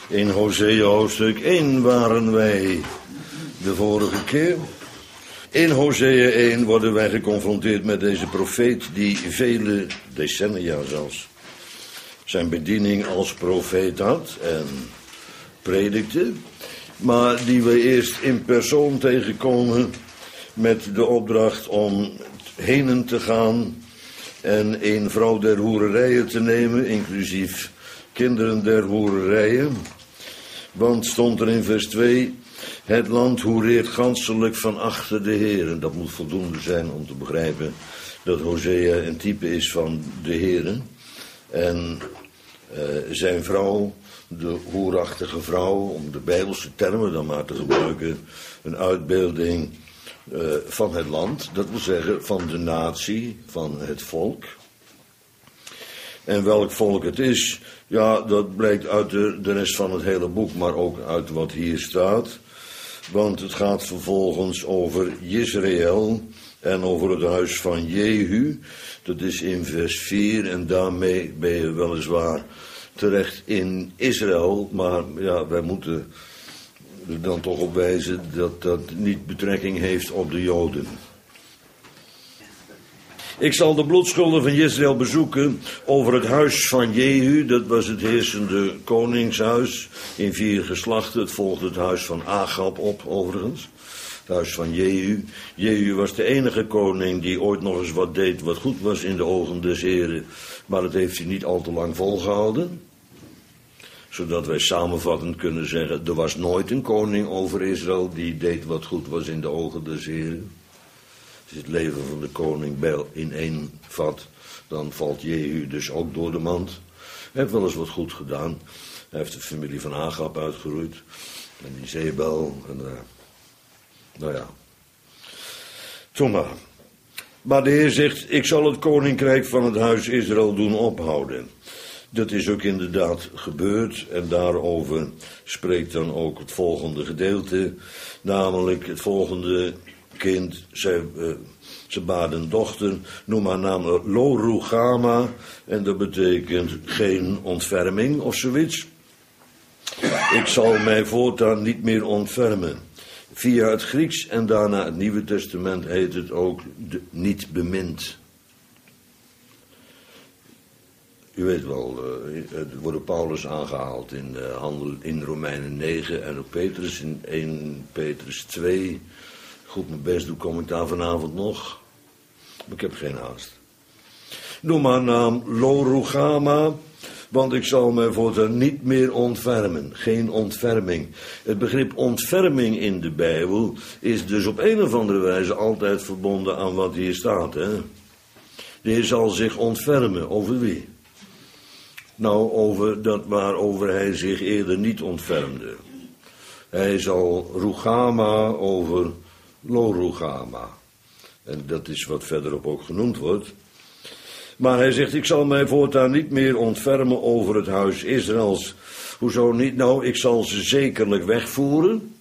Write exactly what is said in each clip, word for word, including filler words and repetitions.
In Hosea hoofdstuk één waren wij de vorige keer. In Hosea één worden wij geconfronteerd met deze profeet die vele decennia zelfs zijn bediening als profeet had en predikte, maar die we eerst in persoon tegenkomen met de opdracht om henen te gaan en een vrouw der hoererijen te nemen, inclusief kinderen der hoererijen. Want stond er in vers twee, het land hoereert ganselijk van achter de Heer. En dat moet voldoende zijn om te begrijpen dat Hosea een type is van de Heer. En uh, zijn vrouw, de hoerachtige vrouw, om de Bijbelse termen dan maar te gebruiken, een uitbeelding uh, van het land. Dat wil zeggen van de natie, van het volk. En welk volk het is, ja, dat blijkt uit de, de rest van het hele boek, maar ook uit wat hier staat. Want het gaat vervolgens over Israël en over het huis van Jehu. Dat is in vers vier en daarmee ben je weliswaar terecht in Israël. Maar ja, wij moeten er dan toch op wijzen dat dat niet betrekking heeft op de Joden. Ik zal de bloedschulden van Israël bezoeken over het huis van Jehu. Dat was het heersende koningshuis in vier geslachten. Het volgde het huis van Agab op, overigens. Het huis van Jehu. Jehu was de enige koning die ooit nog eens wat deed wat goed was in de ogen des Heren. Maar dat heeft hij niet al te lang volgehouden. Zodat wij samenvattend kunnen zeggen, er was nooit een koning over Israël die deed wat goed was in de ogen des Heren. Het leven van de koning Bijl in één vat, dan valt Jehu dus ook door de mand. Hij heeft wel eens wat goed gedaan. Hij heeft de familie van Agab uitgeroeid. En die Zebel. En, uh, nou ja. Zo maar. Maar de Heer zegt, ik zal het koninkrijk van het huis Israël doen ophouden. Dat is ook inderdaad gebeurd. En daarover spreekt dan ook het volgende gedeelte. Namelijk het volgende kind, zij, uh, ze baden een dochter, noem haar naam Lo Ruhamah, en dat betekent geen ontferming of zoiets. Ik zal mij voortaan niet meer ontfermen. Via het Grieks en daarna het Nieuwe Testament heet het ook de, niet bemind. U weet wel, uh, het wordt Paulus aangehaald in, uh, handel, in Romeinen negen en ook Petrus in eerste Petrus twee. Goed mijn best doe, kom ik daar vanavond nog. Maar ik heb geen haast. Noem haar naam Lo Ruhamah, want ik zal mij voortaan niet meer ontfermen. Geen ontferming. Het begrip ontferming in de Bijbel is dus op een of andere wijze altijd verbonden aan wat hier staat. Hè? De Heer zal zich ontfermen. Over wie? Nou, over dat waarover hij zich eerder niet ontfermde. Hij zal Ruhamah over Lo Ruhamah. En dat is wat verderop ook genoemd wordt. Maar hij zegt, ik zal mij voortaan niet meer ontfermen over het huis Israëls. Hoezo niet? Nou, ik zal ze zekerlijk wegvoeren.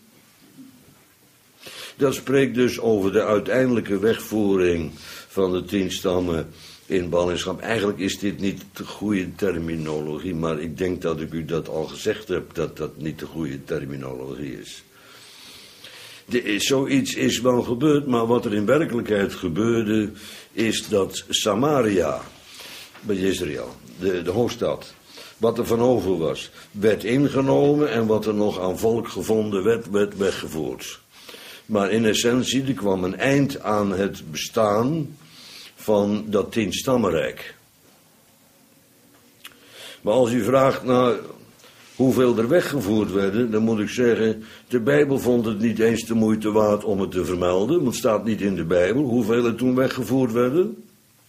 Dat spreekt dus over de uiteindelijke wegvoering van de tien stammen in ballingschap. Eigenlijk is dit niet de goede terminologie, maar ik denk dat ik u dat al gezegd heb, dat dat niet de goede terminologie is. De, zoiets is wel gebeurd, maar wat er in werkelijkheid gebeurde, is dat Samaria, bij Israël, de, de hoofdstad, wat er van over was, werd ingenomen en wat er nog aan volk gevonden werd, werd weggevoerd. Maar in essentie, er kwam een eind aan het bestaan van dat tienstammenrijk. Maar als u vraagt naar hoeveel er weggevoerd werden, dan moet ik zeggen, de Bijbel vond het niet eens de moeite waard om het te vermelden, want het staat niet in de Bijbel hoeveel er toen weggevoerd werden.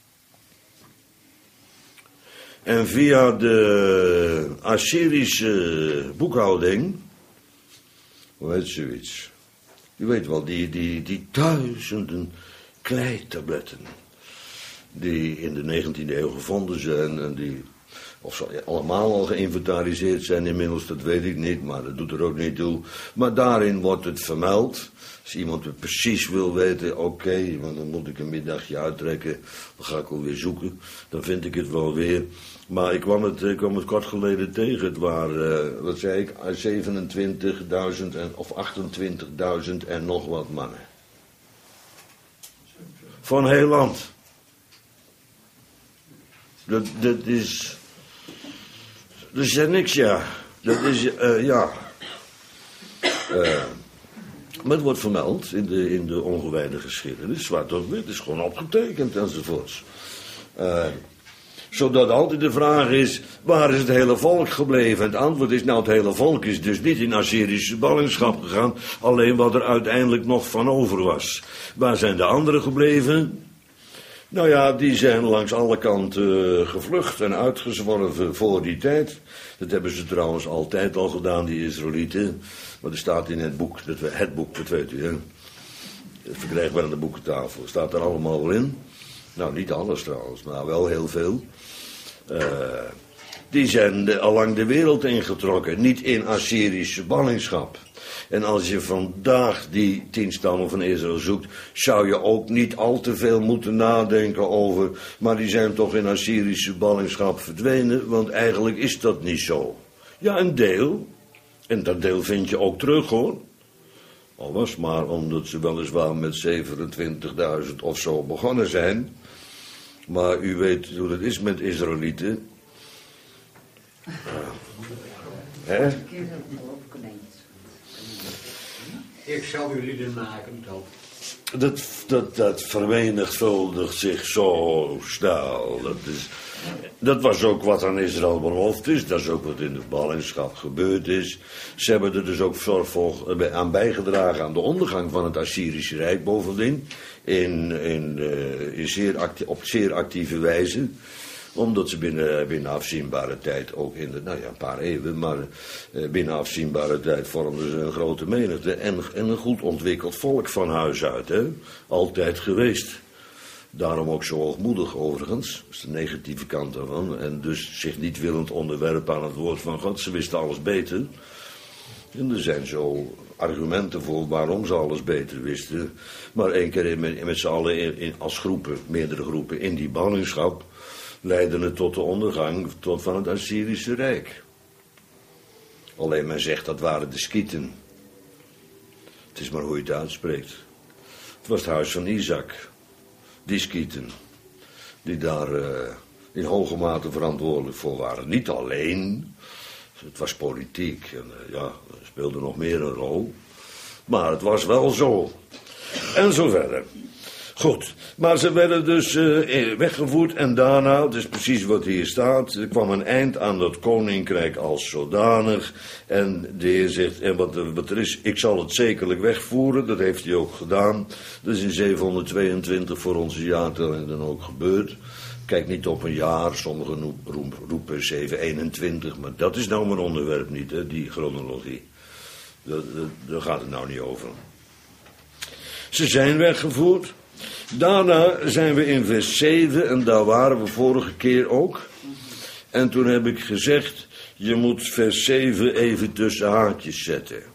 En via de Assyrische boekhouding, hoe heet zoiets? U weet wel, die, die, die duizenden kleitabletten die in de negentiende eeuw gevonden zijn en die Of ze allemaal al geïnventariseerd zijn inmiddels, dat weet ik niet, maar dat doet er ook niet toe. Maar daarin wordt het vermeld. Als iemand het precies wil weten, oké, okay, want dan moet ik een middagje uittrekken. Dan ga ik alweer zoeken, dan vind ik het wel weer. Maar ik kwam het, ik kwam het kort geleden tegen. Het waren, uh, wat zei ik, zevenentwintigduizend en, of achtentwintigduizend en nog wat mannen. Van heel land. Dat, dat is... Dat is ja niks, ja. Dat is, uh, ja... Uh, maar het wordt vermeld in de, in de ongewijde geschiedenis. Zwart op wit, is gewoon opgetekend enzovoorts. Uh, zodat altijd de vraag is, waar is het hele volk gebleven? Het antwoord is, nou het hele volk is dus niet in Assyrische ballingschap gegaan. Alleen wat er uiteindelijk nog van over was. Waar zijn de anderen gebleven? Nou ja, die zijn langs alle kanten uh, gevlucht en uitgezworven voor die tijd. Dat hebben ze trouwens altijd al gedaan, die Israëlieten. Maar er staat in het boek, dat, het boek, dat weet u, hè. Het verkrijgbaar aan de boekentafel, staat er allemaal wel in. Nou, niet alles trouwens, maar wel heel veel. Uh, die zijn de, allang de wereld ingetrokken, niet in Assyrische ballingschap. En als je vandaag die tien stammen van Israël zoekt, zou je ook niet al te veel moeten nadenken over, maar die zijn toch in Assyrische ballingschap verdwenen, want eigenlijk is dat niet zo. Ja, een deel, en dat deel vind je ook terug hoor. Al was maar omdat ze weliswaar met zevenentwintigduizend of zo begonnen zijn. Maar u weet hoe het is met Israëlieten. Uh, hè? Ik zal jullie de maken dan. Dat, dat, dat vermenigvuldigt zich zo snel. Dat, is, dat was ook wat aan Israël beloofd is. Dat is ook wat in de ballingschap gebeurd is. Ze hebben er dus ook zorgvuldig aan bijgedragen aan de ondergang van het Assyrische Rijk bovendien. In, in, uh, in zeer acti- op zeer actieve wijze. Omdat ze binnen, binnen afzienbare tijd, ook in de, nou ja, een paar eeuwen, maar uh, binnen afzienbare tijd vormden ze een grote menigte. En, en een goed ontwikkeld volk van huis uit, hè. Altijd geweest. Daarom ook zo hoogmoedig overigens, dat is de negatieve kant daarvan. En dus zich niet willend onderwerpen aan het woord van God. Ze wisten alles beter. En er zijn zo argumenten voor waarom ze alles beter wisten. Maar één keer in, met, met z'n allen in, in, als groepen, meerdere groepen, in die ballingschap leidde het tot de ondergang tot van het Assyrische Rijk. Alleen men zegt dat waren de Skieten. Het is maar hoe je het uitspreekt. Het was het huis van Isaac. Die Skieten. Die daar uh, in hoge mate verantwoordelijk voor waren. Niet alleen. Het was politiek. En uh, ja, er speelde nog meer een rol. Maar het was wel zo. En zo verder. Goed, maar ze werden dus uh, weggevoerd en daarna, dat is precies wat hier staat, er kwam een eind aan dat koninkrijk als zodanig. En de Heer zegt, en wat er, wat er is, ik zal het zekerlijk wegvoeren, dat heeft hij ook gedaan. Dat is in zevenhonderdtweeëntwintig voor onze jaartelling dan ook gebeurd. Kijk niet op een jaar, sommigen roepen zevenhonderdeenentwintig, maar dat is nou mijn onderwerp niet, hè, die chronologie. Daar, daar, daar gaat het nou niet over. Ze zijn weggevoerd. Daarna zijn we in vers zeven en daar waren we vorige keer ook. En toen heb ik gezegd, je moet vers zeven even tussen haakjes zetten.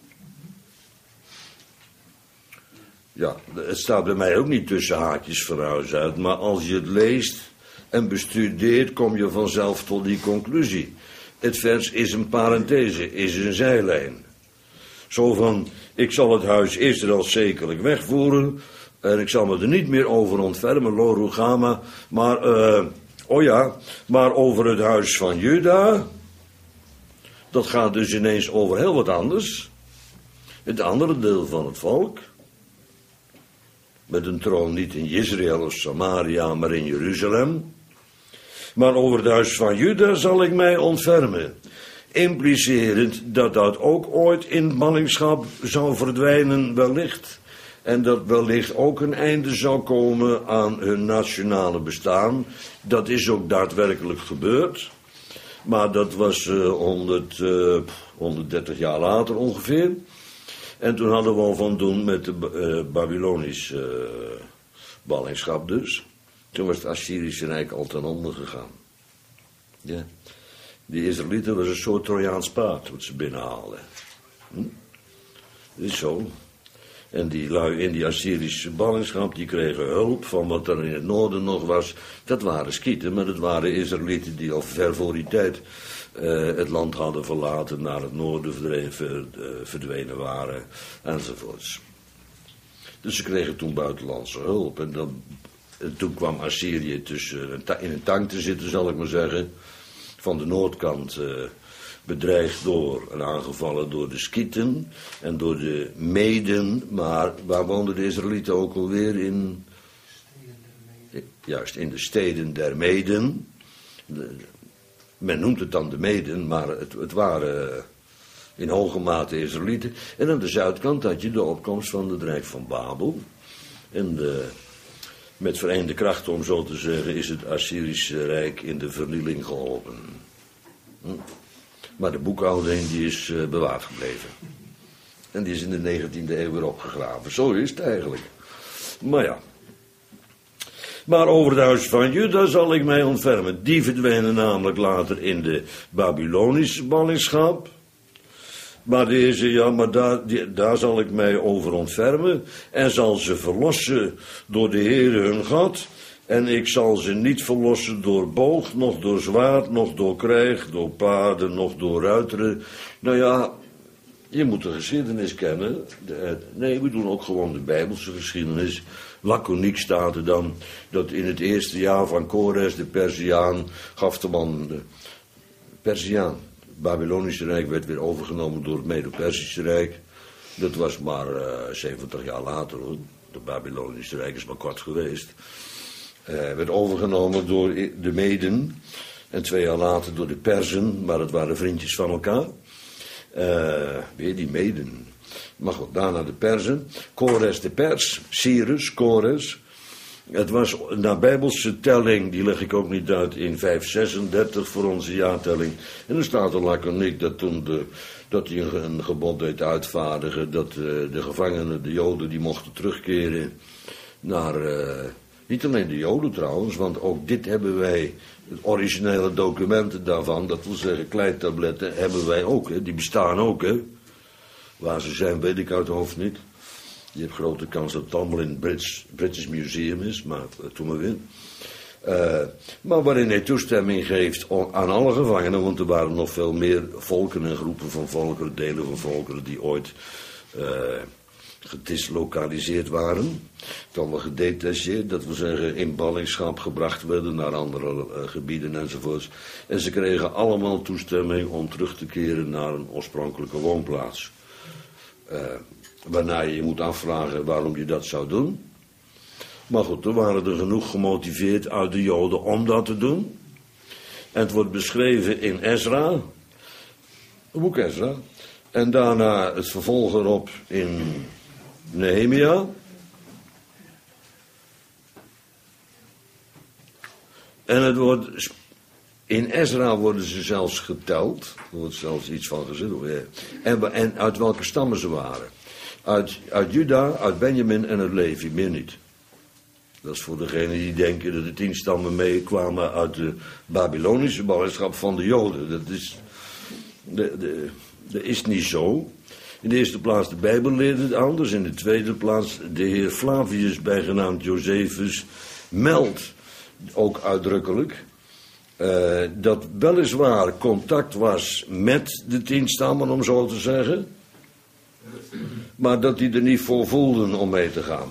Ja, het staat bij mij ook niet tussen haakjes van huis uit, maar als je het leest en bestudeert, kom je vanzelf tot die conclusie. Het vers is een parenthese, is een zijlijn. Zo van, ik zal het huis Israël zekerlijk wegvoeren. En ik zal me er niet meer over ontfermen, lo rugama. Maar, uh, oh ja, maar over het huis van Juda. Dat gaat dus ineens over heel wat anders. Het andere deel van het volk. Met een troon niet in Israël of Samaria, maar in Jeruzalem. Maar over het huis van Juda zal ik mij ontfermen. Implicerend dat dat ook ooit in ballingschap zou verdwijnen, wellicht. En dat wellicht ook een einde zou komen aan hun nationale bestaan. Dat is ook daadwerkelijk gebeurd. Maar dat was uh, honderd, uh, honderddertig jaar later ongeveer. En toen hadden we al van doen met de uh, Babylonische uh, ballingschap dus. Toen was het Assyrische Rijk al ten onder gegaan. Ja. Die Israëlieten was een soort Trojaans paard wat ze binnenhaalden. Hm? Dat is zo. En die lui in die Assyrische ballingschap, die kregen hulp van wat er in het noorden nog was. Dat waren Skieten, maar dat waren Israëlieten die al ver voor die tijd uh, het land hadden verlaten, naar het noorden verdreven, uh, verdwenen waren, enzovoorts. Dus ze kregen toen buitenlandse hulp. En, dan, en toen kwam Assyrië tussen, in een tang te zitten, zal ik maar zeggen. Van de noordkant uh, bedreigd door en aangevallen door de Skieten en door de Meden. Maar waar woonden de Israëlieten ook alweer in? Juist, in de steden der Meden. De, men noemt het dan de Meden, maar het, het waren in hoge mate Israëlieten. En aan de zuidkant had je de opkomst van het Rijk van Babel. En de, met vereende krachten, om zo te zeggen, is het Assyrische Rijk in de vernieling geholpen. Hm? Maar de boekhouding die is uh, bewaard gebleven. En die is in de negentiende eeuw weer opgegraven. Zo is het eigenlijk. Maar ja. Maar over het huis van Juda zal ik mij ontfermen. Die verdwenen namelijk later in de Babylonische ballingschap. Maar deze, ja, maar daar, die, daar zal ik mij over ontfermen. En zal ze verlossen door de Heere hun God. En ik zal ze niet verlossen door boog, nog door zwaard, nog door krijg, door paarden, nog door ruiteren. Nou ja, je moet de geschiedenis kennen. De, nee, we doen ook gewoon de Bijbelse geschiedenis. Laconiek staat er dan dat in het eerste jaar van Kores, de Perziaan, gaf de man de Perziaan. Het Babylonische Rijk werd weer overgenomen door het Medo-Persische Rijk. Dat was maar uh, zeventig jaar later hoor. Het Babylonische Rijk is maar kort geweest. Uh, werd overgenomen door de Meden. En twee jaar later door de Perzen, maar dat waren vriendjes van elkaar. Uh, weer die Meden. Maar goed, daarna de Perzen. Kores de Pers, Cyrus, Kores. Het was naar Bijbelse telling, die leg ik ook niet uit, in vijfhonderdzesendertig voor onze jaartelling. En er staat er laconiek dat toen de, dat hij een, een gebod deed uitvaardigen, dat uh, de gevangenen, de Joden, die mochten terugkeren naar... Uh, Niet alleen de Joden trouwens, want ook dit hebben wij, het originele documenten daarvan, dat wil zeggen kleitabletten, hebben wij ook, hè, die bestaan ook, hè. Waar ze zijn weet ik uit het hoofd niet. Je hebt grote kans dat het allemaal in het Brits, British Museum is, maar uh, toen maar weer. Uh, maar waarin hij toestemming geeft aan alle gevangenen, want er waren nog veel meer volken en groepen van volkeren, delen van volkeren die ooit... Uh, gedislocaliseerd waren, dan wel gedetacheerd, dat wil zeggen in ballingschap gebracht werden naar andere uh, gebieden enzovoorts. En ze kregen allemaal toestemming om terug te keren naar een oorspronkelijke woonplaats. Uh, waarna je je moet afvragen waarom je dat zou doen. Maar goed, er waren er genoeg gemotiveerd uit de Joden om dat te doen. En het wordt beschreven in Ezra, het boek Ezra, en daarna het vervolg erop in Nehemia. En het wordt, in Ezra worden ze zelfs geteld. Er wordt zelfs iets van gezegd. En, en uit welke stammen ze waren. Uit, uit Juda, uit Benjamin en uit Levi, meer niet. Dat is voor degenen die denken dat de tien stammen meekwamen uit de Babylonische ballingschap van de Joden. Dat is, de, de, dat is niet zo. In de eerste plaats de Bijbel leert het anders. In de tweede plaats de heer Flavius, bijgenaamd Josephus, meldt ook uitdrukkelijk uh, dat weliswaar contact was met de tien stammen, om zo te zeggen, maar dat die er niet voor voelden om mee te gaan.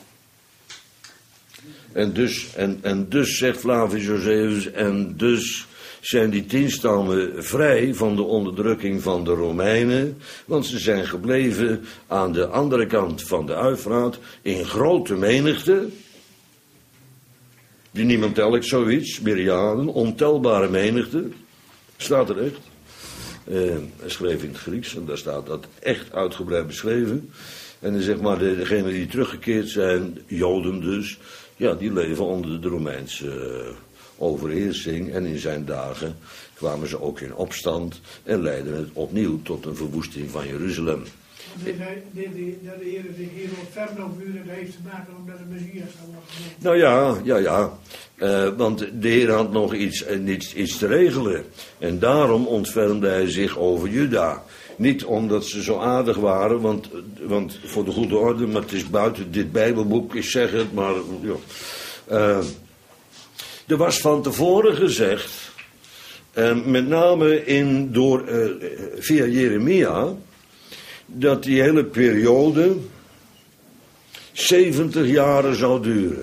En dus, en, en dus zegt Flavius Josephus, en dus zijn die tien stammen vrij van de onderdrukking van de Romeinen, want ze zijn gebleven aan de andere kant van de Uifraat in grote menigte. Die niemand telt zoiets, myriaden, ontelbare menigte. Staat er echt. Uh, hij schreef in het Grieks en daar staat dat echt uitgebreid beschreven. En dan zeg maar, de, degenen die teruggekeerd zijn, Joden dus, ja, die leven onder de Romeinse uh, overheersing. En in zijn dagen kwamen ze ook in opstand en leidden het opnieuw tot een verwoesting van Jeruzalem. Dat de Heer zich hier ontfermen op u, dat heeft te maken omdat de Messias zou worden genoemd. Nou ja, ja, ja. Uh, want de Heer had nog iets, uh, iets, iets te regelen. En daarom ontfermde hij zich over Juda. Niet omdat ze zo aardig waren, want, want voor de goede orde, maar het is buiten dit Bijbelboek, ik zeg het, maar ja. Uh, er was van tevoren gezegd, uh, met name in, door, uh, via Jeremia, dat die hele periode zeventig jaren zou duren.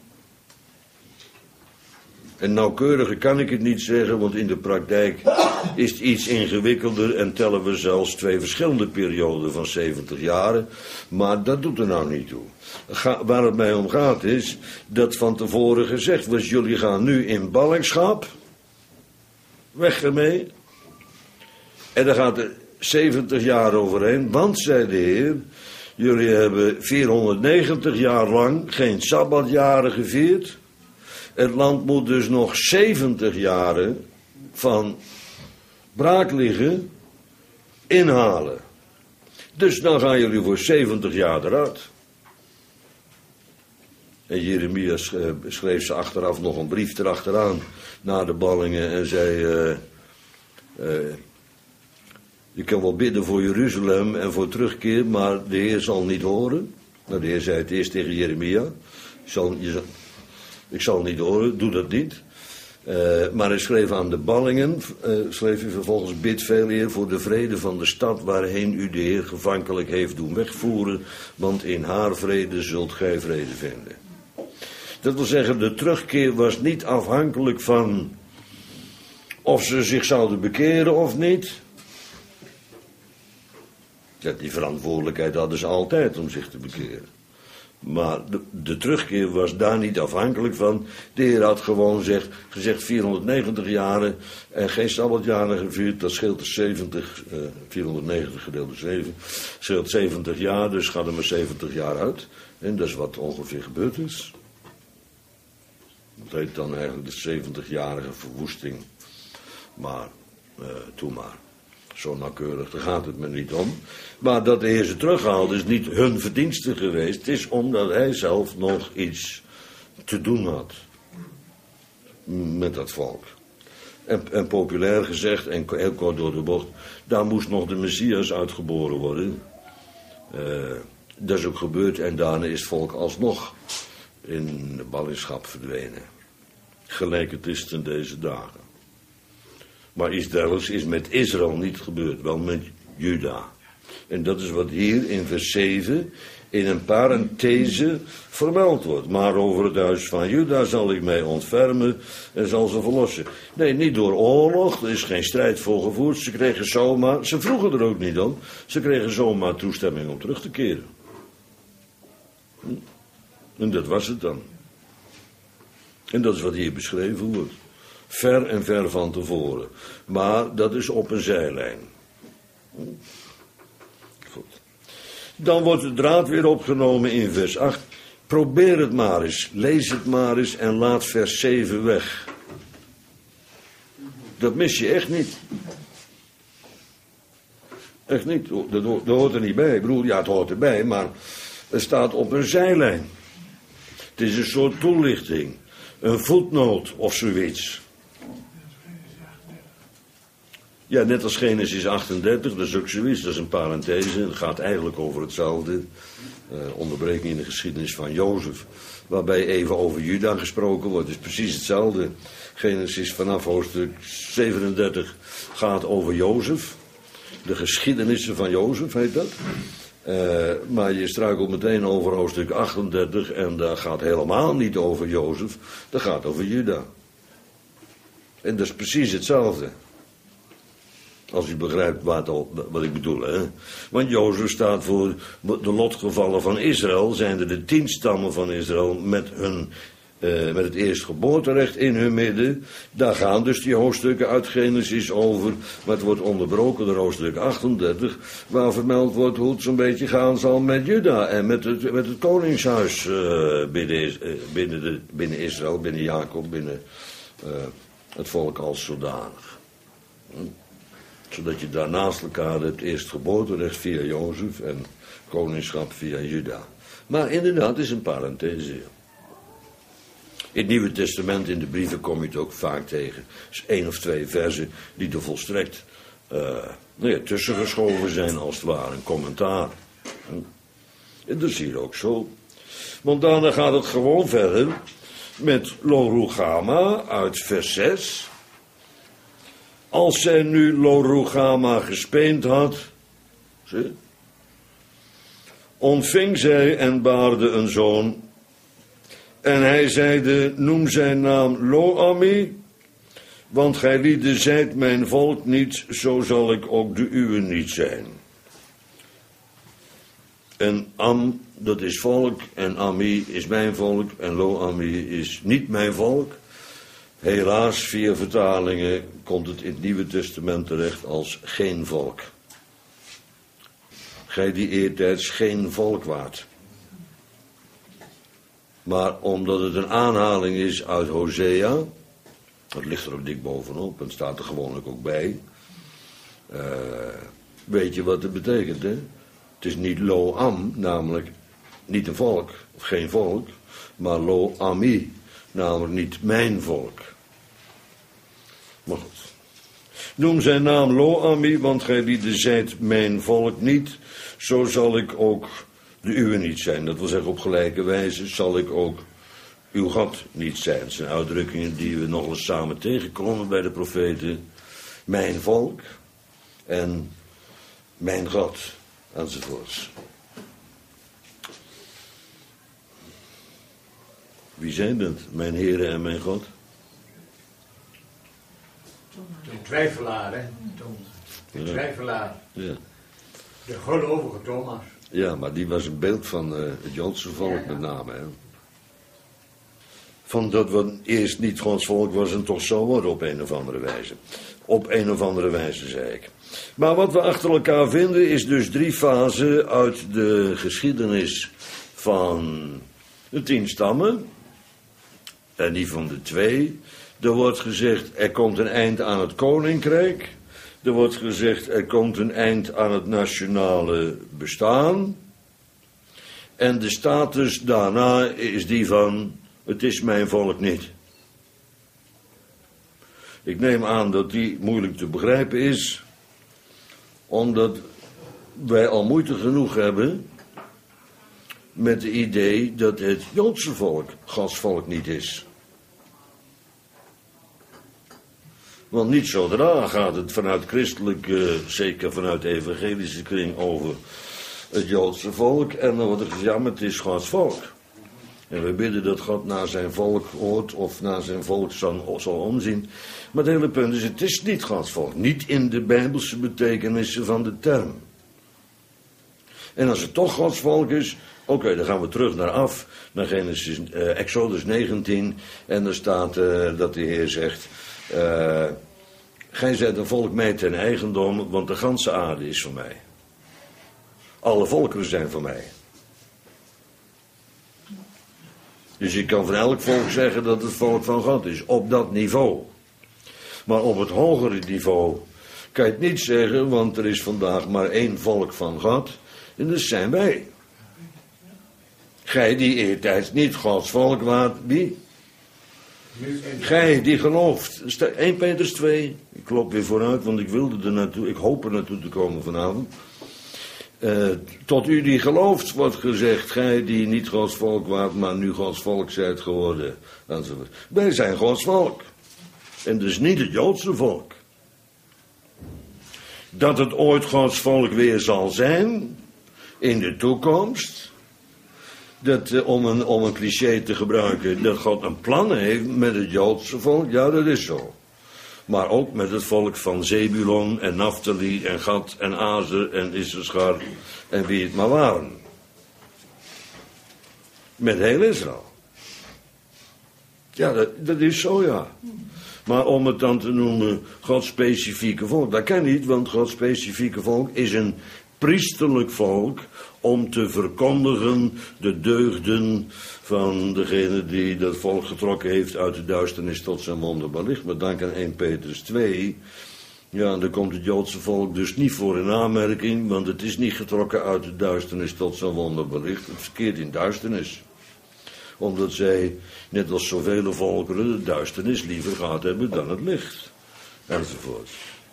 En nauwkeuriger kan ik het niet zeggen, want in de praktijk is het iets ingewikkelder en tellen we zelfs twee verschillende perioden van zeventig jaren. Maar dat doet er nou niet toe. Ga, waar het mij om gaat is dat van tevoren gezegd was, jullie gaan nu in ballingschap, weg ermee. En dan gaat er zeventig jaar overheen, want, zei de Heer, jullie hebben vierhonderdnegentig jaar lang geen sabbatjaren gevierd. Het land moet dus nog zeventig jaren van braak liggen inhalen. Dus dan gaan jullie voor zeventig jaar eruit. En Jeremia schreef ze achteraf nog een brief erachteraan na de ballingen en zei, Uh, uh, je kan wel bidden voor Jeruzalem en voor terugkeer, maar de Heer zal niet horen. Nou, de Heer zei het eerst tegen Jeremia. Je zal, je zal, ik zal niet horen, doe dat niet. Uh, maar hij schreef aan de ballingen, uh, schreef hij vervolgens, bid veel eer voor de vrede van de stad waarheen u de Heer gevankelijk heeft doen wegvoeren, want in haar vrede zult gij vrede vinden. Dat wil zeggen, de terugkeer was niet afhankelijk van of ze zich zouden bekeren of niet. Ja, die verantwoordelijkheid hadden ze altijd om zich te bekeren. Maar de, de terugkeer was daar niet afhankelijk van. De Heer had gewoon zeg, gezegd vierhonderdnegentig jaren en geen sabbatjaren gevierd. Dat scheelt dus zeventig, uh, vierhonderdnegentig gedeeld door zeven. Scheelt zeventig jaar, dus gaat er maar zeventig jaar uit. En dat is wat ongeveer gebeurd is. Dat heet dan eigenlijk de zeventigjarige verwoesting. Maar, uh, toe maar. Zo nauwkeurig, daar gaat het me niet om. Maar dat de Heer ze terughaalt is niet hun verdienste geweest. Het is omdat hij zelf nog iets te doen had. Met dat volk. En, en populair gezegd, en heel kort door de bocht, daar moest nog de Messias uitgeboren worden. Uh, dat is ook gebeurd en daarna is het volk alsnog in de ballingschap verdwenen. Gelijk het is ten deze dagen. Maar iets dergelijks is met Israël niet gebeurd, wel met Juda. En dat is wat hier in vers zeven in een parenthese vermeld wordt. Maar over het huis van Juda zal ik mij ontfermen en zal ze verlossen. Nee, niet door oorlog, er is geen strijd voor gevoerd. Ze kregen zomaar, ze vroegen er ook niet om, ze kregen zomaar toestemming om terug te keren. En dat was het dan. En dat is wat hier beschreven wordt. Ver en ver van tevoren. Maar dat is op een zijlijn. Goed. Dan wordt de draad weer opgenomen in vers acht. Probeer het maar eens. Lees het maar eens en laat vers zeven weg. Dat mis je echt niet. Echt niet. Dat, dat hoort er niet bij. Ik bedoel, ja, het hoort erbij, maar het staat op een zijlijn. Het is een soort toelichting. Een voetnoot of zoiets. Ja, net als Genesis achtendertig, dat is ook zoiets, dat is een parenthese. Het gaat eigenlijk over hetzelfde. Uh, onderbreking in de geschiedenis van Jozef. Waarbij even over Juda gesproken wordt. Het is precies hetzelfde. Genesis vanaf hoofdstuk zevenendertig gaat over Jozef. De geschiedenissen van Jozef heet dat. Uh, maar je struikelt meteen over hoofdstuk achtendertig en dat gaat helemaal niet over Jozef. Dat gaat over Juda. En dat is precies hetzelfde. Als u begrijpt wat, wat ik bedoel, hè. Want Jozef staat voor de lotgevallen van Israël. Zijn er de tien stammen van Israël met, hun, uh, met het eerstgeboorterecht in hun midden. Daar gaan dus die hoofdstukken uit Genesis over. Maar het wordt onderbroken door hoofdstuk achtendertig. Waar vermeld wordt hoe het zo'n beetje gaan zal met Juda. En met het, met het koningshuis uh, binnen, uh, binnen, de, binnen Israël, binnen Jacob, binnen uh, het volk als zodanig. Hm. Zodat je daar naast elkaar het eerstgeboorterecht via Jozef en koningschap via Juda. Maar inderdaad, het is een parenthese. In het Nieuwe Testament, in de brieven, kom je het ook vaak tegen. Dus één of twee versen die er volstrekt uh, nou ja, tussengeschoven zijn, als het ware. Een commentaar. En dat is hier ook zo. Want daarna gaat het gewoon verder met Lo Ruchama uit vers zes. Als zij nu Lo Ruchama gespeend had, zie, ontving zij en baarde een zoon. En hij zeide, noem zijn naam Lo-Ami, want gij lieden zijt mijn volk niet, zo zal ik ook de uwe niet zijn. En Am, dat is volk, en Ami is mijn volk, en Lo-Ami is niet mijn volk. Helaas, via vertalingen komt het in het Nieuwe Testament terecht als geen volk. Gij die eertijds geen volk waart. Maar omdat het een aanhaling is uit Hosea, dat ligt er ook dik bovenop en staat er gewoonlijk ook bij. Uh, weet je wat het betekent, hè? Het is niet Lo-Am, namelijk niet een volk, of geen volk, maar Lo-Ami, namelijk niet mijn volk. Maar goed. Noem zijn naam Lo-Ami, want gij lieden zijt mijn volk niet, zo zal ik ook de uwe niet zijn. Dat wil zeggen, op gelijke wijze zal ik ook uw God niet zijn. Dat zijn uitdrukkingen die we nog eens samen tegenkomen bij de profeten. Mijn volk en mijn God, enzovoorts. Wie zijn dat? Mijn Heere en mijn God? De twijfelaar, hè? De twijfelaar. Ja. De gelovige Thomas. Ja, maar die was een beeld van uh, het Joodse volk, ja, ja. Met name. Hè? Van dat wat eerst niet Gods volk was en toch zo wordt op een of andere wijze. Op een of andere wijze, zei ik. Maar wat we achter elkaar vinden is dus drie fasen uit de geschiedenis van de tien stammen. En die van de twee. Er wordt gezegd, er komt een eind aan het koninkrijk. Er wordt gezegd, er komt een eind aan het nationale bestaan. En de status daarna is die van, het is mijn volk niet. Ik neem aan dat die moeilijk te begrijpen is, omdat wij al moeite genoeg hebben met het idee dat het Joodse volk Gods volk niet is. Want niet zodra gaat het vanuit christelijke, zeker vanuit de evangelische kring, over het Joodse volk. En dan wordt er gezegd, ja, maar het is Gods volk. En we bidden dat God naar zijn volk hoort of naar zijn volk zal, zal omzien. Maar het hele punt is, het is niet Gods volk. Niet in de bijbelse betekenissen van de term. En als het toch Gods volk is, oké, okay, dan gaan we terug naar af, naar Genesis, uh, Exodus negentien. En daar staat uh, dat de Heer zegt, Uh, gij zijt een volk mij ten eigendom, want de ganse aarde is van mij. Alle volkeren zijn van mij. Dus je kan van elk volk zeggen dat het volk van God is, op dat niveau. Maar op het hogere niveau kan je het niet zeggen, want er is vandaag maar één volk van God, en dat zijn wij. Gij die eertijds niet Gods volk waart, wie? Gij die gelooft. Eerste Petrus twee. Ik loop weer vooruit, want ik wilde er naartoe. Ik hoop er naartoe te komen vanavond. Uh, tot u die gelooft wordt gezegd. Gij die niet Gods volk waart, maar nu Gods volk zijt geworden. Enzovoort. Wij zijn Gods volk. En dus niet het Joodse volk. Dat het ooit Gods volk weer zal zijn. In de toekomst. Dat, uh, om, een, om een cliché te gebruiken, dat God een plan heeft met het Joodse volk, ja, dat is zo. Maar ook met het volk van Zebulon en Naphtali en Gad en Azer en Issachar en wie het maar waren. Met heel Israël. Ja, dat, dat is zo, ja. Maar om het dan te noemen Gods specifieke volk, dat kan niet, want Gods specifieke volk is een priesterlijk volk om te verkondigen de deugden van degene die dat volk getrokken heeft uit de duisternis tot zijn wonderbaar licht. Maar dank aan eerste Petrus twee Ja, en daar komt het Joodse volk dus niet voor in aanmerking, want het is niet getrokken uit de duisternis tot zijn wonderbericht. Het verkeert in duisternis. Omdat zij, net als zoveel volkeren, de duisternis liever gehad hebben dan het licht. Enzovoort.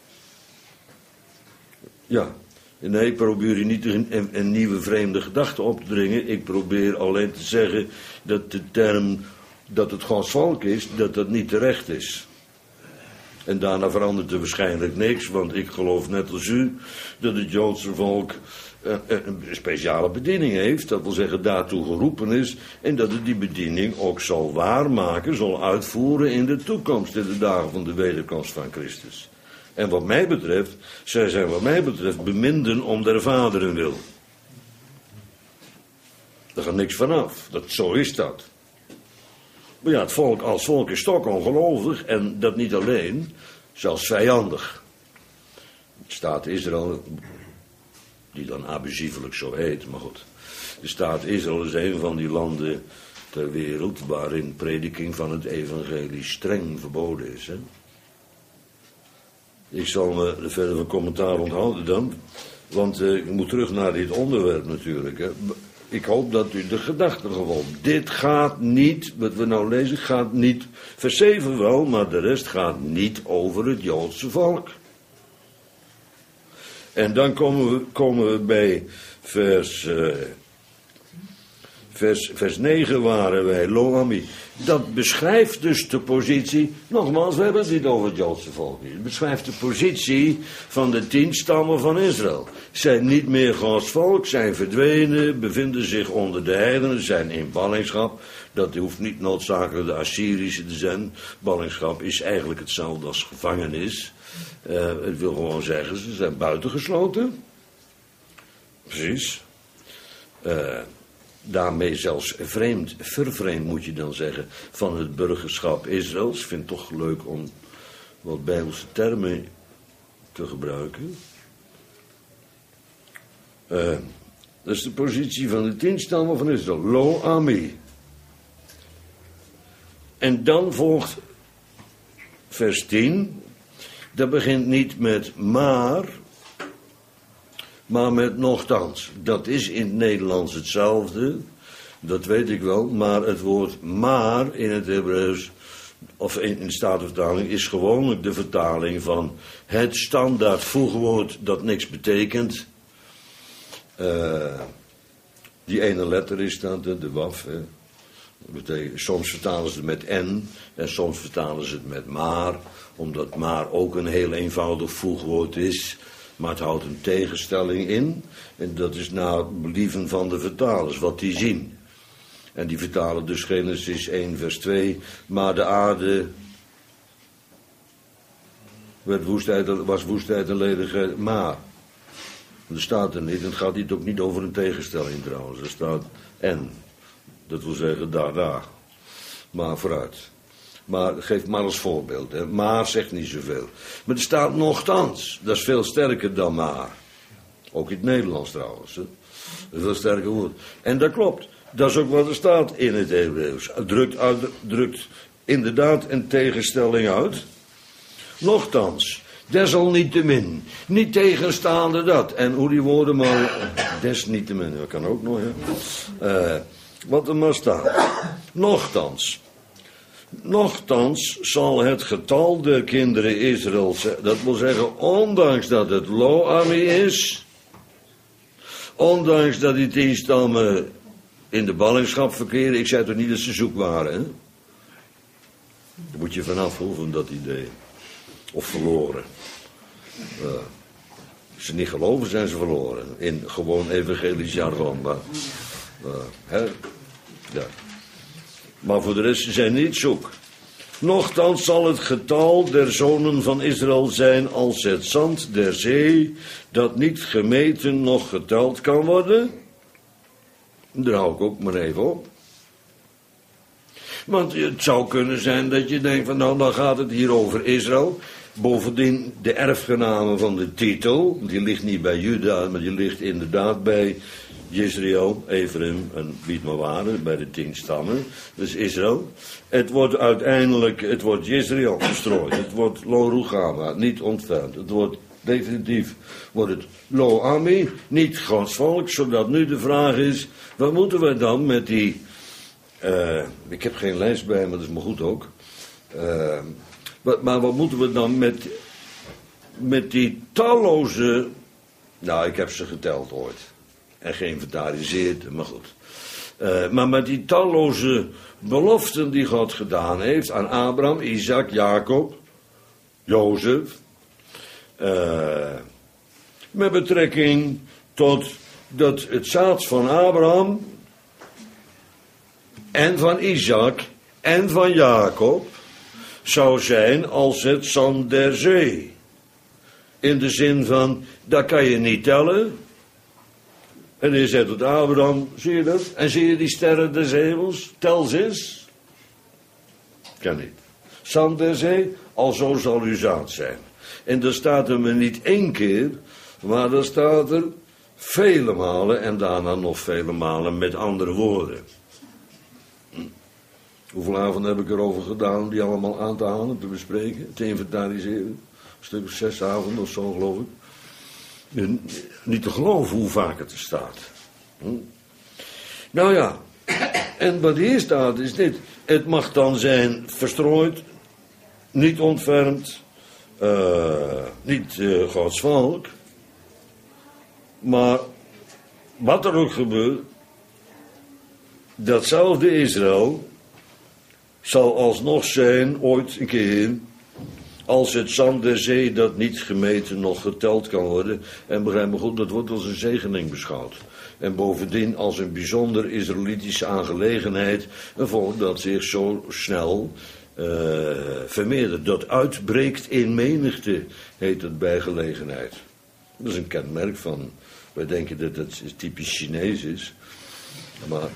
Ja, nee, ik probeer hier niet een, een, een nieuwe vreemde gedachte op te dringen. Ik probeer alleen te zeggen dat de term dat het Gods volk is, dat dat niet terecht is. En daarna verandert er waarschijnlijk niks, want ik geloof net als u dat het Joodse volk uh, een speciale bediening heeft. Dat wil zeggen daartoe geroepen is en dat het die bediening ook zal waarmaken, zal uitvoeren in de toekomst, in de dagen van de wederkomst van Christus. En wat mij betreft, zij zijn wat mij betreft beminden om der vaderen wil. Daar gaat niks vanaf, dat, zo is dat. Maar ja, het volk als volk is toch ongelovig en dat niet alleen, zelfs vijandig. De staat Israël, die dan abusievelijk zo heet, maar goed. De staat Israël is een van die landen ter wereld waarin prediking van het evangelie streng verboden is. Hè? Ik zal me verder van commentaar onthouden dan, want uh, ik moet terug naar dit onderwerp natuurlijk. Hè. Ik hoop dat u de gedachte gewoon. Dit gaat niet, wat we nou lezen, gaat niet, vers zeven wel, maar de rest gaat niet over het Joodse volk. En dan komen we, komen we bij vers, uh, vers, vers negen waren wij, Lo-Ami. Dat beschrijft dus de positie, nogmaals, we hebben het niet over het Joodse volk. Het beschrijft de positie van de tien stammen van Israël. Zijn niet meer Gods volk, zijn verdwenen, bevinden zich onder de heidenen, zijn in ballingschap. Dat hoeft niet noodzakelijk de Assyrische te zijn. Ballingschap is eigenlijk hetzelfde als gevangenis. Uh, het wil gewoon zeggen, ze zijn buitengesloten. Precies. Uh, daarmee zelfs vreemd, vervreemd moet je dan zeggen, van het burgerschap Israëls. Ik vind het toch leuk om wat Bijbelse termen te gebruiken. Uh, dat is de positie van de tien stammen van Israël. Lo-Ami. En dan volgt vers tien. Dat begint niet met maar, maar met nochtans. Dat is in het Nederlands hetzelfde, dat weet ik wel, maar het woord maar in het Hebreeuws, of in de Statenvertaling, is gewoonlijk de vertaling van het standaard voegwoord dat niks betekent. Uh, die ene letter is dat, de waf. Hè. Dat betekent, soms vertalen ze het met en en soms vertalen ze het met maar, omdat maar ook een heel eenvoudig voegwoord is. Maar het houdt een tegenstelling in. En dat is naar believen van de vertalers, wat die zien. En die vertalen dus Genesis één vers twee. Maar de aarde werd woestheid, was woestheid en ledigheid. Maar. Dat staat er niet. En het gaat niet, ook niet over een tegenstelling trouwens. Er staat en. Dat wil zeggen daarna. Maar vooruit. Maar geef maar als voorbeeld. Hè. Maar zegt niet zoveel. Maar er staat nochtans. Dat is veel sterker dan maar. Ook in het Nederlands trouwens. Hè. Dat is een veel sterker woord. En dat klopt. Dat is ook wat er staat in het Hebreeuws. Het drukt, uit, drukt inderdaad een tegenstelling uit. Nochtans. Desalniettemin. Niet tegenstaande dat. En hoe die woorden maar. Desniettemin. Dat kan ook nog. Hè. Uh, wat er maar staat. Nochtans. Nochtans zal het getal der kinderen Israëls, dat wil zeggen, ondanks dat het Lo-Ami is, ondanks dat die tien stammen in de ballingschap verkeren, ik zei toch niet dat ze zoek waren, hè? Daar moet je vanaf hoor, van dat idee. Of verloren. Uh, als ze niet geloven, zijn ze verloren. In gewoon evangelisch jargon, maar... Uh, hè? Ja. Maar voor de rest ze zijn niet zoek. Nochtans zal het getal der zonen van Israël zijn als het zand der zee, dat niet gemeten noch geteld kan worden. Daar hou ik ook maar even op. Want het zou kunnen zijn dat je denkt van nou, dan gaat het hier over Israël. Bovendien de erfgename van de titel, die ligt niet bij Juda, maar die ligt inderdaad bij Jezreel, Ephraim en wie het maar waren, bij de tien stammen. Dus Israël. Het wordt uiteindelijk, het wordt Jezreel verstrooid. Het wordt Lo Ruchama, niet ontfermd. Het wordt definitief, wordt het Lo Ami, niet Gods volk. Zodat nu de vraag is, wat moeten we dan met die... Uh, ik heb geen lijst bij me, dat is maar goed ook. Uh, maar, maar wat moeten we dan met, met die talloze... Nou, ik heb ze geteld ooit. En geïnventariseerd, maar goed. Uh, maar met die talloze beloften die God gedaan heeft aan Abraham, Isaac, Jacob, Jozef. Uh, met betrekking tot dat het zaad van Abraham en van Isaac en van Jacob zou zijn als het zand der zee. In de zin van, dat kan je niet tellen. En hij zegt tot Abraham, zie je dat? En zie je die sterren des hemels? Tel ze eens. Kan niet. Zand der zee, alzo zal uw zaad zijn. En daar staat er maar niet één keer, maar daar staat er vele malen en daarna nog vele malen met andere woorden. Hm. Hoeveel avonden heb ik erover gedaan om die allemaal aan te halen, te bespreken, te inventariseren? Een stuk of zes avonden of zo, geloof ik. Niet te geloven hoe vaak het er staat. Hm? Nou ja, en wat hier staat is dit. Het mag dan zijn verstrooid, niet ontfermd, uh, niet uh, Gods volk. Maar wat er ook gebeurt, datzelfde Israël zal alsnog zijn, ooit een keer, als het zand der zee dat niet gemeten nog geteld kan worden. En begrijp me goed, dat wordt als een zegening beschouwd. En bovendien als een bijzonder Israëlitische aangelegenheid. Een volk dat zich zo snel uh, vermeerdert. Dat uitbreekt in menigte, heet het bij gelegenheid. Dat is een kenmerk van... Wij denken dat het typisch Chinees is. Maar...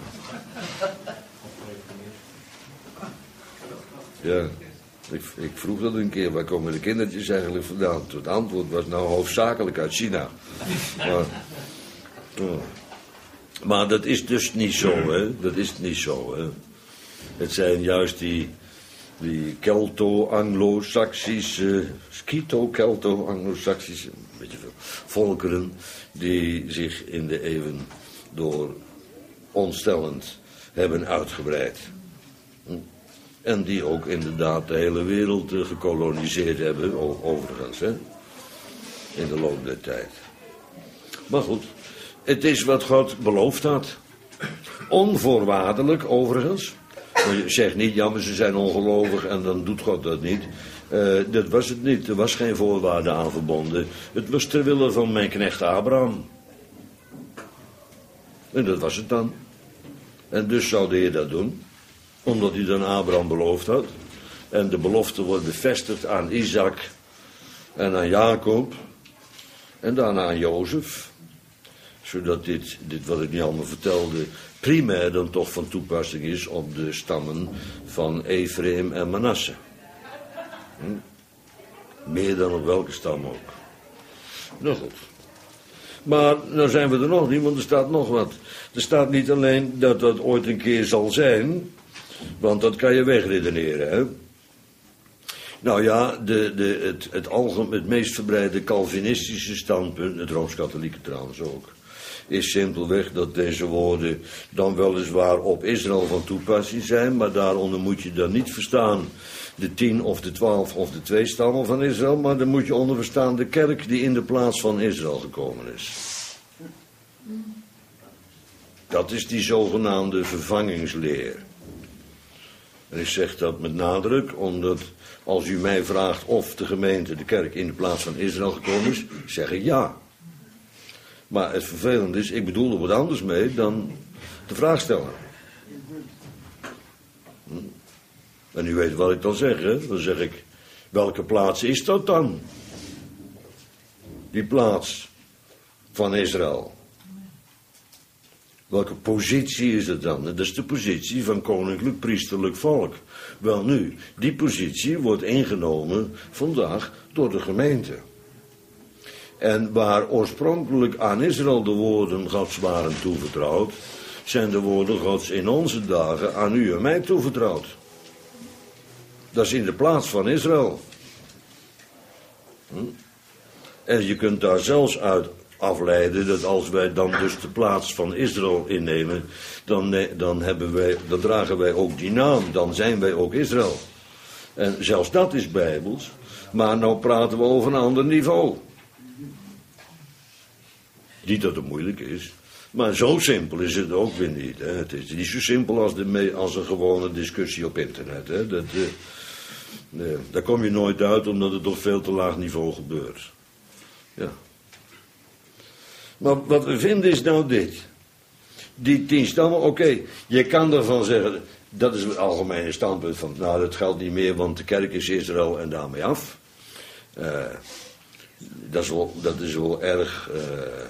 Ja... Ik, ik vroeg dat een keer, waar komen de kindertjes eigenlijk vandaan? Het antwoord was nou hoofdzakelijk uit China. Maar, oh. maar dat is dus niet zo, hè. Dat is niet zo, hè. Het zijn juist die, die Kelto-Anglo-Saxische, Skito-Kelto-Anglo-Saxische, weet je veel, volkeren die zich in de eeuwen door ontstellend hebben uitgebreid. Hm? En die ook inderdaad de hele wereld uh, gekoloniseerd hebben, overigens, hè. In de loop der tijd. Maar goed, het is wat God beloofd had. Onvoorwaardelijk, overigens. Maar je zegt niet, ja, maar ze zijn ongelovig en dan doet God dat niet. Uh, dat was het niet, er was geen voorwaarde aan verbonden. Het was ter wille van mijn knecht Abraham. En dat was het dan. En dus zou de Heer dat doen. Omdat hij dan Abraham beloofd had. En de belofte wordt bevestigd aan Isaac en aan Jacob. En daarna aan Jozef. Zodat dit, dit wat ik niet allemaal vertelde, primair dan toch van toepassing is op de stammen van Ephraim en Manasse. Hm? Meer dan op welke stam ook. Nou goed. Maar nou zijn we er nog niet, want er staat nog wat. Er staat niet alleen dat dat ooit een keer zal zijn... Want dat kan je wegredeneren, hè. Nou ja, de, de, het, het, algemeen, het meest verbreide Calvinistische standpunt, het Rooms-Katholieke trouwens ook, is simpelweg dat deze woorden dan weliswaar op Israël van toepassing zijn, maar daaronder moet je dan niet verstaan de tien of de twaalf of de twee stammen van Israël, maar dan moet je onder verstaan de kerk die in de plaats van Israël gekomen is. Dat is die zogenaamde vervangingsleer. En ik zeg dat met nadruk, omdat als u mij vraagt of de gemeente, de kerk, in de plaats van Israël gekomen is, zeg ik ja. Maar het vervelende is, ik bedoel er wat anders mee dan de vraag stellen. Hm? En u weet wat ik dan zeg, hè? Dan zeg ik, welke plaats is dat dan? Die plaats van Israël. Welke positie is het dan? Dat is de positie van koninklijk priesterlijk volk. Wel nu, die positie wordt ingenomen vandaag door de gemeente. En waar oorspronkelijk aan Israël de woorden Gods waren toevertrouwd, zijn de woorden Gods in onze dagen aan u en mij toevertrouwd. Dat is in de plaats van Israël. Hm? En je kunt daar zelfs uit afleiden dat als wij dan dus de plaats van Israël innemen, dan, dan, hebben wij, dan dragen wij ook die naam, dan zijn wij ook Israël. En zelfs dat is bijbels, maar nou praten we over een ander niveau. Niet dat het moeilijk is, maar zo simpel is het ook weer niet. Hè. Het is niet zo simpel als, de, als een gewone discussie op internet. Hè. Dat, uh, nee, daar kom je nooit uit omdat het op veel te laag niveau gebeurt. Ja. Maar wat we vinden is nou dit. Die tien stammen, oké, okay, je kan ervan zeggen, dat is het algemene standpunt van, nou dat geldt niet meer, want de kerk is Israël en daarmee af. Uh, dat, is wel, dat is wel erg, uh,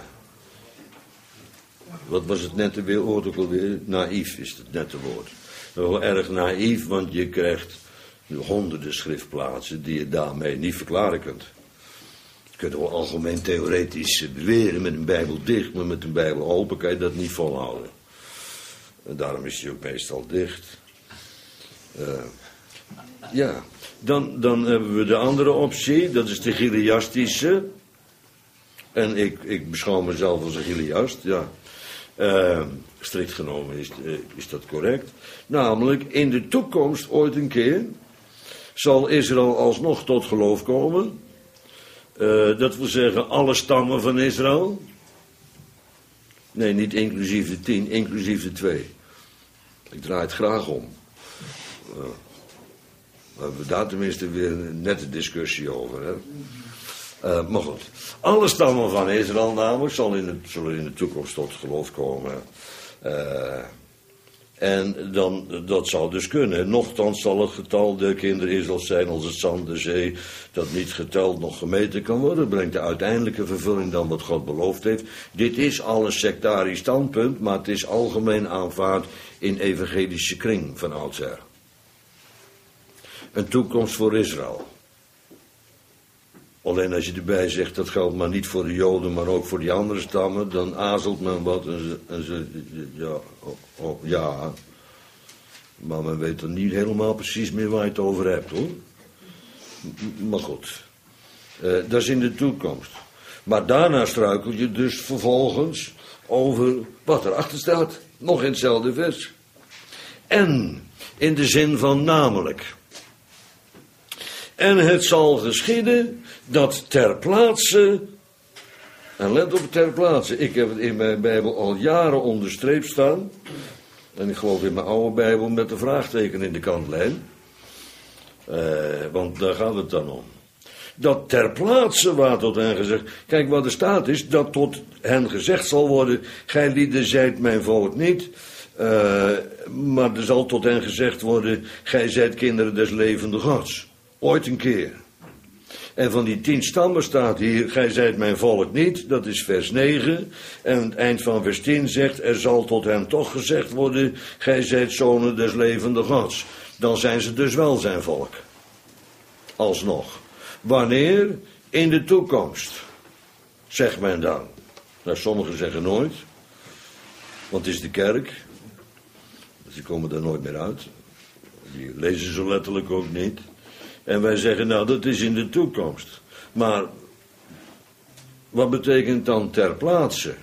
wat was het nette woord ook alweer? Naïef is het nette woord. Dat is wel erg naïef, want je krijgt honderden schriftplaatsen die je daarmee niet verklaren kunt. Je kunt wel algemeen theoretisch beweren met een Bijbel dicht, maar met een Bijbel open kan je dat niet volhouden. En daarom is hij ook meestal dicht. Uh, ja, dan, dan hebben we de andere optie, dat is de Chiliastische. En ik, ik beschouw mezelf als een Chiliast, ja. Uh, strikt genomen is, uh, is dat correct. Namelijk, in de toekomst ooit een keer zal Israël alsnog tot geloof komen. Uh, dat wil zeggen, alle stammen van Israël. Nee, niet inclusief de tien, inclusief de twee. Ik draai het graag om. Uh, we hebben daar tenminste weer een nette discussie over. Hè? Uh, maar goed, alle stammen van Israël namelijk zal in de, zullen in de toekomst tot geloof komen. Uh, en dan, dat zou dus kunnen. Nochtans zal het getal der kinderen Israëls zijn als het zand der zee, dat niet geteld nog gemeten kan worden. Brengt de uiteindelijke vervulling dan wat God beloofd heeft. Dit is al een sectarisch standpunt, maar het is algemeen aanvaard in evangelische kring van oudsher. Een toekomst voor Israël. Alleen als je erbij zegt, dat geldt maar niet voor de Joden, maar ook voor die andere stammen, dan aarzelt men wat en ze, en ze ja, oh, oh, ja, maar men weet dan niet helemaal precies meer waar je het over hebt, hoor. Maar goed, uh, dat is in de toekomst. Maar daarna struikel je dus vervolgens over wat erachter staat, nog in hetzelfde vers. En, in de zin van namelijk. En het zal geschieden dat ter plaatse, en let op ter plaatse, ik heb het in mijn Bijbel al jaren onderstreept staan, en ik geloof in mijn oude Bijbel met de vraagteken in de kantlijn, uh, want daar gaat het dan om. Dat ter plaatse waar tot hen gezegd, kijk wat er staat is, dat tot hen gezegd zal worden, gij lieden zijt mijn volk niet, uh, maar er zal tot hen gezegd worden, gij zijt kinderen des levende Gods. Ooit een keer. En van die tien stammen staat hier, gij zijt mijn volk niet, dat is vers negen. En het eind van vers tien zegt, er zal tot hen toch gezegd worden, gij zijt zonen des levende Gods. Dan zijn ze dus wel zijn volk. Alsnog. Wanneer? In de toekomst. Zegt men dan. Nou, sommigen zeggen nooit. Want het is de kerk. Dus die komen daar nooit meer uit. Die lezen ze letterlijk ook niet. En wij zeggen, nou, dat is in de toekomst. Maar, wat betekent dan ter plaatse?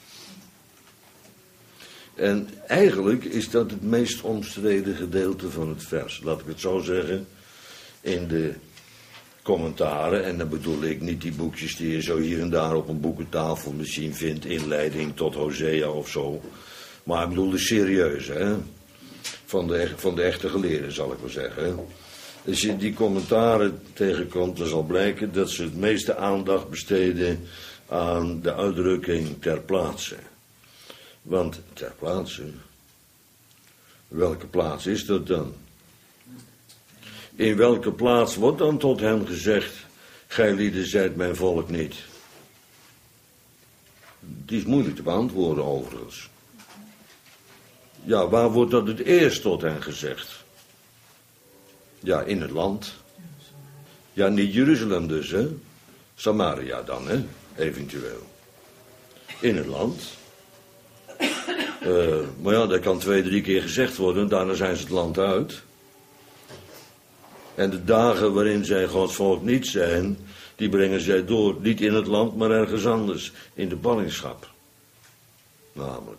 En eigenlijk is dat het meest omstreden gedeelte van het vers. Laat ik het zo zeggen, in de commentaren. En dan bedoel ik niet die boekjes die je zo hier en daar op een boekentafel misschien vindt. Inleiding tot Hosea of zo. Maar ik bedoel de serieuze, hè. Van de, van de echte geleerden, zal ik maar zeggen, hè. Als je die commentaren tegenkomt, dan zal blijken dat ze het meeste aandacht besteden aan de uitdrukking ter plaatse. Want ter plaatse, welke plaats is dat dan? In welke plaats wordt dan tot hen gezegd, gij lieden zijt mijn volk niet? Die is moeilijk te beantwoorden overigens. Ja, waar wordt dat het eerst tot hen gezegd? Ja, in het land. Ja, niet Jeruzalem dus, hè. Samaria dan, hè. eventueel. In het land. Uh, maar ja, dat kan twee, drie keer gezegd worden, daarna zijn ze het land uit. En de dagen waarin zij Gods volk niet zijn, die brengen zij door, niet in het land, maar ergens anders, in de ballingschap. Namelijk.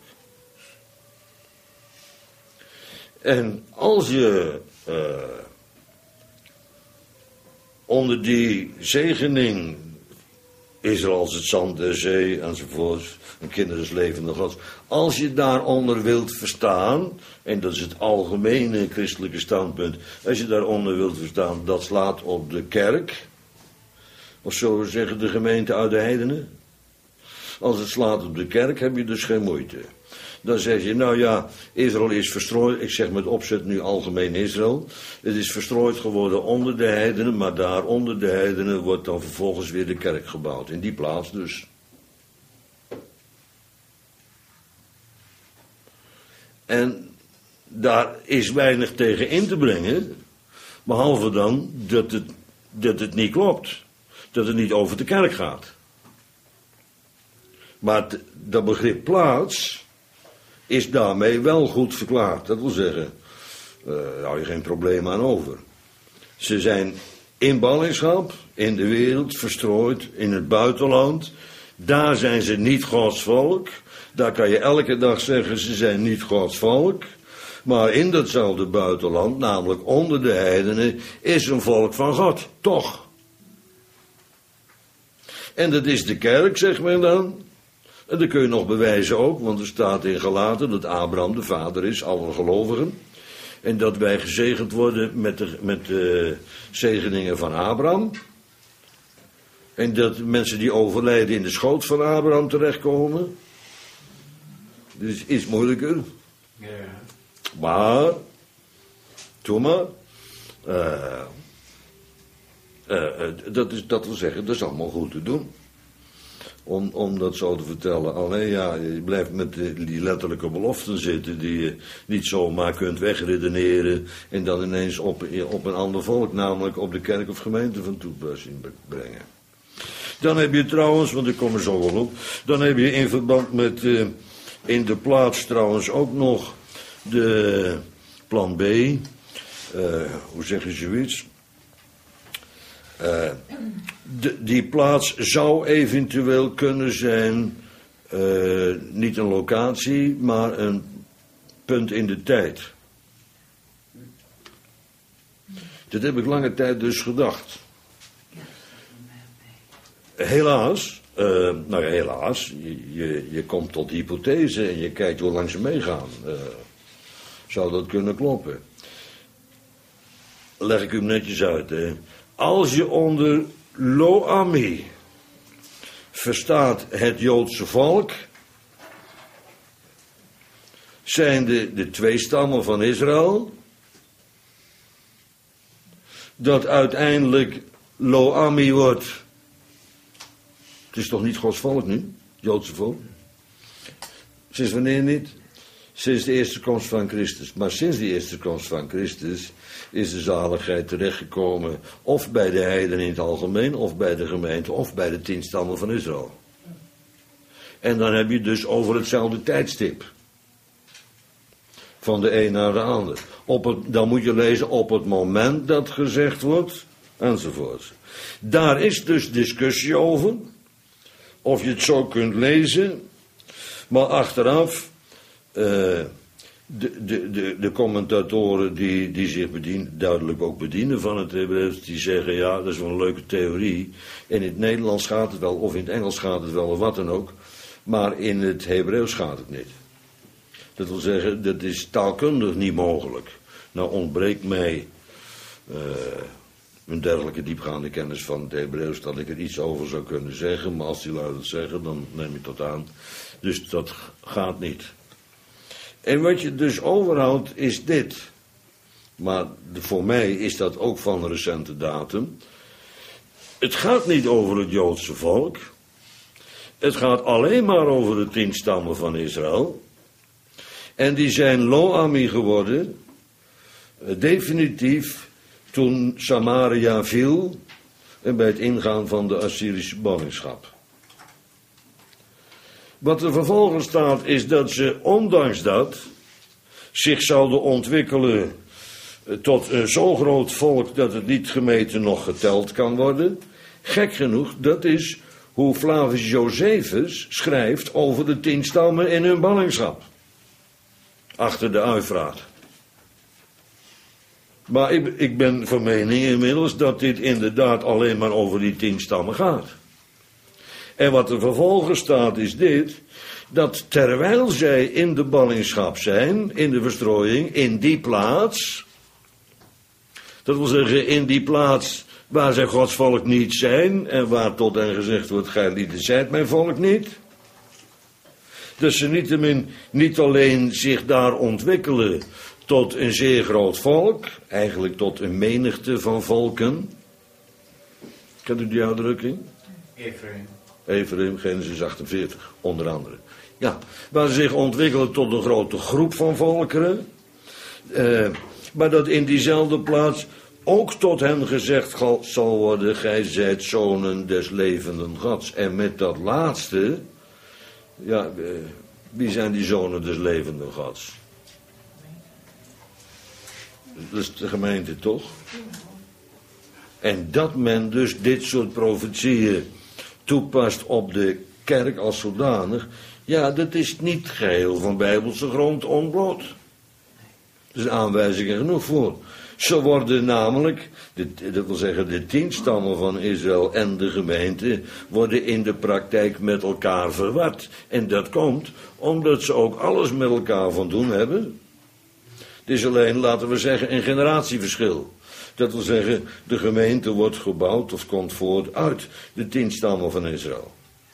En als je uh, onder die zegening, Israël als het zand der zee enzovoort, een kinderen is levende God, als je daaronder wilt verstaan, en dat is het algemene christelijke standpunt, als je daaronder wilt verstaan, dat slaat op de kerk, of zo we zeggen de gemeente uit de heidenen. Als het slaat op de kerk, heb je dus geen moeite. Dan zeg je, nou ja, Israël is verstrooid, ik zeg met opzet nu algemeen Israël, het is verstrooid geworden onder de heidenen, maar daar onder de heidenen wordt dan vervolgens weer de kerk gebouwd, in die plaats dus. En daar is weinig tegen in te brengen, behalve dan dat het, dat het niet klopt, dat het niet over de kerk gaat. Maar t, dat begrip plaats is daarmee wel goed verklaard. Dat wil zeggen, uh, daar hou je geen probleem aan over. Ze zijn in ballingschap, in de wereld, verstrooid, in het buitenland. Daar zijn ze niet Gods volk. Daar kan je elke dag zeggen, ze zijn niet Gods volk. Maar in datzelfde buitenland, namelijk onder de heidenen, is een volk van God. Toch. En dat is de kerk, zegt men dan. En dat kun je nog bewijzen ook, want er staat in Galaten dat Abraham de vader is, alle gelovigen. En dat wij gezegend worden met de, met de zegeningen van Abraham. En dat mensen die overlijden in de schoot van Abraham terechtkomen. Dus iets moeilijker. Ja. Maar, doe maar. Uh, uh, uh, dat, is, dat wil zeggen, dat is allemaal goed te doen. Om, om dat zo te vertellen. Alleen ja, je blijft met die, die letterlijke beloften zitten die je niet zomaar kunt wegredeneren en dan ineens op, op een ander volk, namelijk op de kerk of gemeente van toepassing brengen. Dan heb je trouwens, want ik kom er zo wel op, dan heb je in verband met uh, in de plaats trouwens ook nog de plan B, uh, hoe zeg je zoiets? Uh, de, die plaats zou eventueel kunnen zijn, uh, niet een locatie, maar een punt in de tijd. Dat heb ik lange tijd dus gedacht. Helaas, uh, nou ja, helaas, je, je, je komt tot hypothese en je kijkt hoe lang ze meegaan. Uh, zou dat kunnen kloppen? Leg ik u netjes uit, hè. Als je onder Lo-Ami verstaat het Joodse volk, zijn de, de twee stammen van Israël, dat uiteindelijk Lo-Ami wordt. Het is toch niet Gods volk nu, het Joodse volk? Sinds wanneer niet? Sinds de eerste komst van Christus. Maar sinds die eerste komst van Christus is de zaligheid terechtgekomen of bij de heidenen in het algemeen, of bij de gemeente, of bij de tien stammen van Israël. En dan heb je dus over hetzelfde tijdstip. Van de een naar de ander. Op het, dan moet je lezen op het moment dat gezegd wordt, enzovoort. Daar is dus discussie over, of je het zo kunt lezen, maar achteraf, uh, de, de, de, de commentatoren die, die zich bedienen, duidelijk ook bedienen van het Hebreeuws, die zeggen, ja, dat is wel een leuke theorie. In het Nederlands gaat het wel, of in het Engels gaat het wel, of wat dan ook, maar in het Hebreeuws gaat het niet. Dat wil zeggen, dat is taalkundig niet mogelijk. Nou ontbreekt mij uh, een dergelijke diepgaande kennis van het Hebreeuws dat ik er iets over zou kunnen zeggen, maar als die lui dat zeggen, dan neem ik dat aan. Dus dat gaat niet. En wat je dus overhoudt is dit. Maar de, voor mij is dat ook van een recente datum. Het gaat niet over het Joodse volk. Het gaat alleen maar over de tien stammen van Israël. En die zijn Lo-Ami geworden, definitief, toen Samaria viel en bij het ingaan van de Assyrische ballingschap. Wat er vervolgens staat is dat ze, ondanks dat, zich zouden ontwikkelen tot een zo groot volk dat het niet gemeten nog geteld kan worden. Gek genoeg, dat is hoe Flavius Josephus schrijft over de tien stammen in hun ballingschap. Achter de Uifraat. Maar ik, ik ben van mening inmiddels dat dit inderdaad alleen maar over die tien stammen gaat. En wat er vervolgens staat is dit, dat terwijl zij in de ballingschap zijn, in de verstrooiing, in die plaats, dat wil zeggen in die plaats waar zij Gods volk niet zijn en waar tot hen gezegd wordt, gij lieden zijt mijn volk niet. Dat ze niettemin niet alleen zich daar ontwikkelen tot een zeer groot volk, eigenlijk tot een menigte van volken. Kent u die uitdrukking? Ephraim. Ephraim, Genesis achtenveertig, onder andere. Ja, waar ze zich ontwikkelen tot een grote groep van volkeren. Uh, maar dat in diezelfde plaats ook tot hen gezegd zal worden, gij zijt zonen des levenden Gods. En met dat laatste, ja, uh, wie zijn die zonen des levenden Gods? Dat is de gemeente toch? En dat men dus dit soort profetieën toepast op de kerk als zodanig, ja, dat is niet geheel van bijbelse grond ontbloot. Er zijn aanwijzingen genoeg voor. Zo worden namelijk, de, dat wil zeggen de tien stammen van Israël en de gemeente, worden in de praktijk met elkaar verward. En dat komt omdat ze ook alles met elkaar van doen hebben. Het is alleen, laten we zeggen, een generatieverschil. Dat wil zeggen, de gemeente wordt gebouwd of komt voort uit de tien stammen van Israël.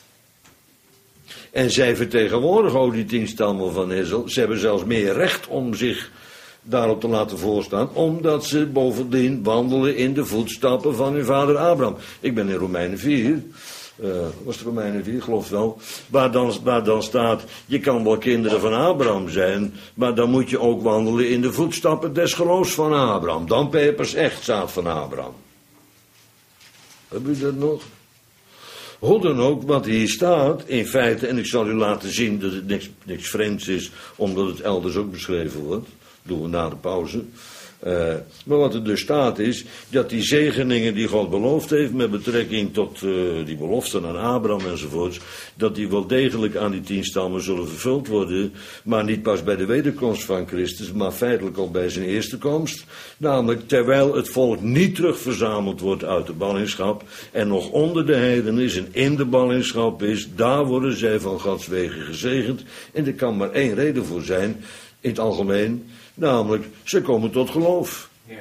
En zij vertegenwoordigen ook die tien stammen van Israël. Ze hebben zelfs meer recht om zich daarop te laten voorstaan, omdat ze bovendien wandelen in de voetstappen van hun vader Abraham. Ik ben in Romeinen vier, uh, was het Romeinen vier, geloof ik wel, waar dan, waar dan staat, je kan wel kinderen van Abraham zijn, maar dan moet je ook wandelen in de voetstappen des geloofs van Abraham. Dan ben je pas echt zaad van Abraham. Heb u dat nog? Hoe dan ook, wat hier staat, in feite, en ik zal u laten zien dat het niks, niks vreemds is, omdat het elders ook beschreven wordt, doen we na de pauze. Uh, maar wat er dus staat is, dat die zegeningen die God beloofd heeft met betrekking tot uh, die beloften aan Abraham enzovoorts, dat die wel degelijk aan die tien stammen zullen vervuld worden, maar niet pas bij de wederkomst van Christus, maar feitelijk al bij zijn eerste komst. Namelijk terwijl het volk niet terugverzameld wordt uit de ballingschap en nog onder de heidenen is en in de ballingschap is, daar worden zij van Gods wegen gezegend. En er kan maar één reden voor zijn, in het algemeen, namelijk, ze komen tot geloof. Ja.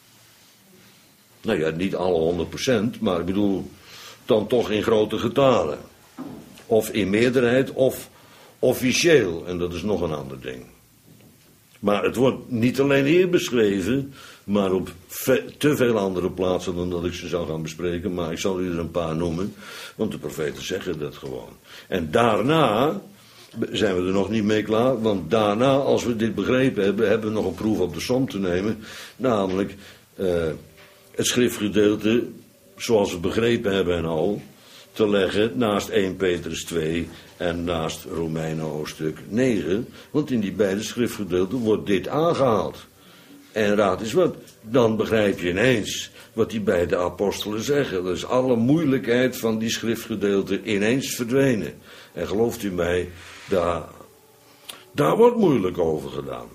Nou ja, niet alle honderd procent, maar ik bedoel, dan toch in grote getalen. Of in meerderheid, of officieel, en dat is nog een ander ding. Maar het wordt niet alleen hier beschreven, maar op ve- te veel andere plaatsen dan dat ik ze zou gaan bespreken, maar ik zal u er een paar noemen, want de profeten zeggen dat gewoon. En daarna zijn we er nog niet mee klaar, want daarna, als we dit begrepen hebben, hebben we nog een proef op de som te nemen, namelijk uh, het schriftgedeelte, zoals we begrepen hebben en al, te leggen naast eerste Petrus twee en naast Romeinen hoofdstuk negen, want in die beide schriftgedeelten wordt dit aangehaald. En raad eens wat, dan begrijp je ineens wat die beide apostelen zeggen. Dat is alle moeilijkheid van die schriftgedeelten ineens verdwenen. En gelooft u mij, daar, daar wordt moeilijk over gedaan.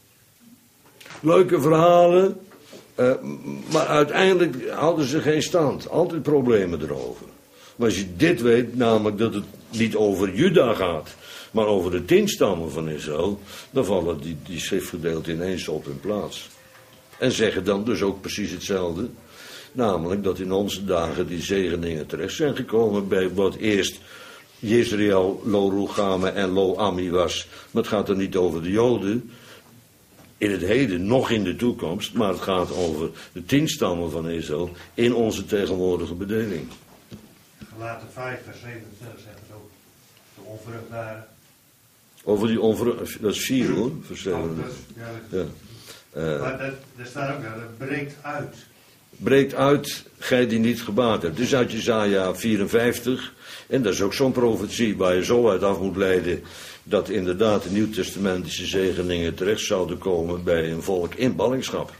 Leuke verhalen, uh, maar uiteindelijk houden ze geen stand. Altijd problemen erover. Maar als je dit weet, namelijk dat het niet over Juda gaat, maar over de tien stammen van Israël, dan vallen die, die schriftgedeelten ineens op hun plaats. En zeggen dan dus ook precies hetzelfde. Namelijk dat in onze dagen die zegeningen terecht zijn gekomen bij wat eerst Jezreel, Lo Ruchame en Lo Ami was. Maar het gaat er niet over de Joden in het heden, nog in de toekomst, maar het gaat over de tien stammen van Israël in onze tegenwoordige bedeling. Galaten vijf vers zevenentwintig zegt het ook. De onvruchtbare. Over die onvruchtbare, dat is vier hoor, vers Oh, zevenentwintig. dat is- ja, dat is- Ja. Uh, Maar dat, er staat ook, ja, dat breekt uit. breekt uit, gij die niet gebaat hebt. Dus uit Jesaja vierenvijftig. En dat is ook zo'n profetie waar je zo uit af moet leiden dat inderdaad de nieuwtestamentische zegeningen terecht zouden komen bij een volk in ballingschap.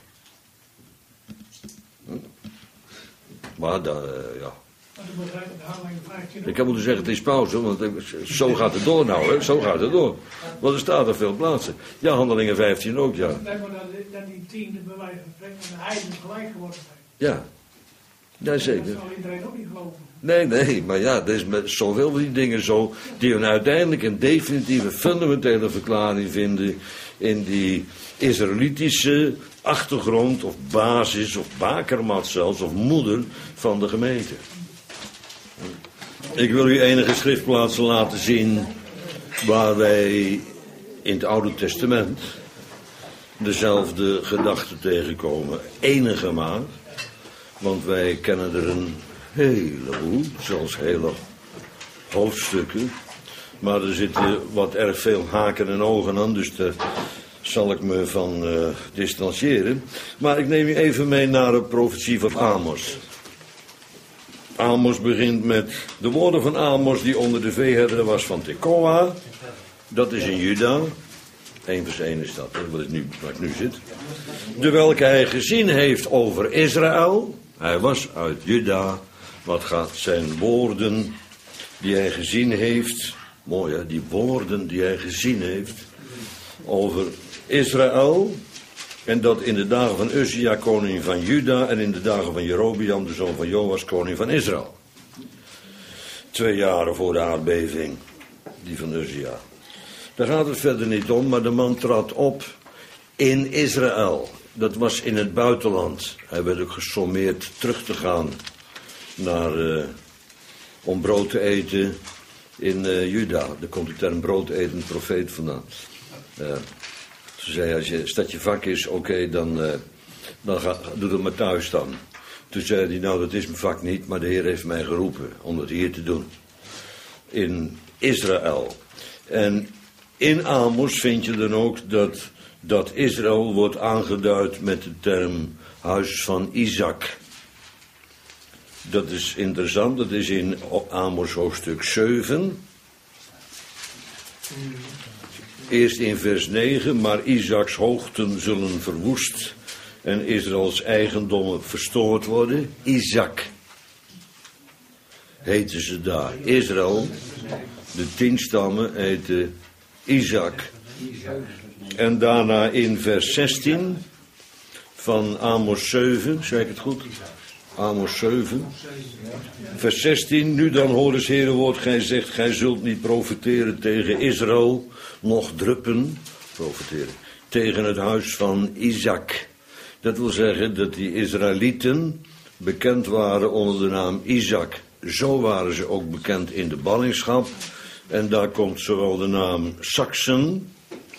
Maar dat, uh, ja. Ik kan moeten zeggen, het is pauze, want zo gaat het door nou, hè. Zo gaat het door. Want er staat er veel plaatsen. Ja, Handelingen vijftien ook, ja. Nee, maar dat die tiende bewijs van de heidenen gelijk geworden zijn. Ja, ja zeker. Dat zal iedereen ook niet geloven. Nee, nee, maar ja, er is met zoveel van die dingen zo, die een uiteindelijk een definitieve, fundamentele verklaring vinden in die Israëlitische achtergrond of basis of bakermat zelfs, of moeder van de gemeente. Ik wil u enige schriftplaatsen laten zien waar wij in het Oude Testament dezelfde gedachten tegenkomen. Enige maar, want wij kennen er een heleboel, zelfs hele hoofdstukken. Maar er zitten wat erg veel haken en ogen aan, dus daar zal ik me van uh, distancieren. Maar ik neem u even mee naar de profetie van Amos. Amos begint met de woorden van Amos die onder de veeherder was van Tekoa. Dat is in Juda. één vers één is dat, hè, wat is nu, waar ik nu zit. De welke hij gezien heeft over Israël. Hij was uit Juda. Wat gaat zijn woorden die hij gezien heeft. Mooi hè, die woorden die hij gezien heeft. Over Israël. En dat in de dagen van Uzia, koning van Juda, en in de dagen van Jerobeam, de zoon van Joas, koning van Israël. Twee jaren voor de aardbeving, die van Uzia. Daar gaat het verder niet om, maar de man trad op in Israël. Dat was in het buitenland. Hij werd ook gesommeerd terug te gaan naar, uh, om brood te eten in uh, Juda. Daar komt de term broodetend profeet vandaan. Uh, Ze zei, als je stad je vak is, oké, okay, dan, uh, dan ga, doe het maar thuis dan. Toen zei hij, nou dat is mijn vak niet, maar de Heer heeft mij geroepen om het hier te doen. In Israël. En in Amos vind je dan ook dat, dat Israël wordt aangeduid met de term huis van Isaac. Dat is interessant, dat is in Amos hoofdstuk zeven. Eerst in vers negen, maar Isaaks hoogten zullen verwoest en Israëls eigendommen verstoord worden. Isaac heten ze daar. Israël, de tien stammen, heten Isaac. En daarna in vers zestien van Amos zeven, zeg ik het goed? Amos zeven, vers zestien. Nu dan hoor eens Heerenwoord, gij zegt, gij zult niet profeteren tegen Israël, nog druppen, profeteren, tegen het huis van Isaac. Dat wil zeggen dat die Israëlieten bekend waren onder de naam Isaac. Zo waren ze ook bekend in de ballingschap. En daar komt zowel de naam Saksen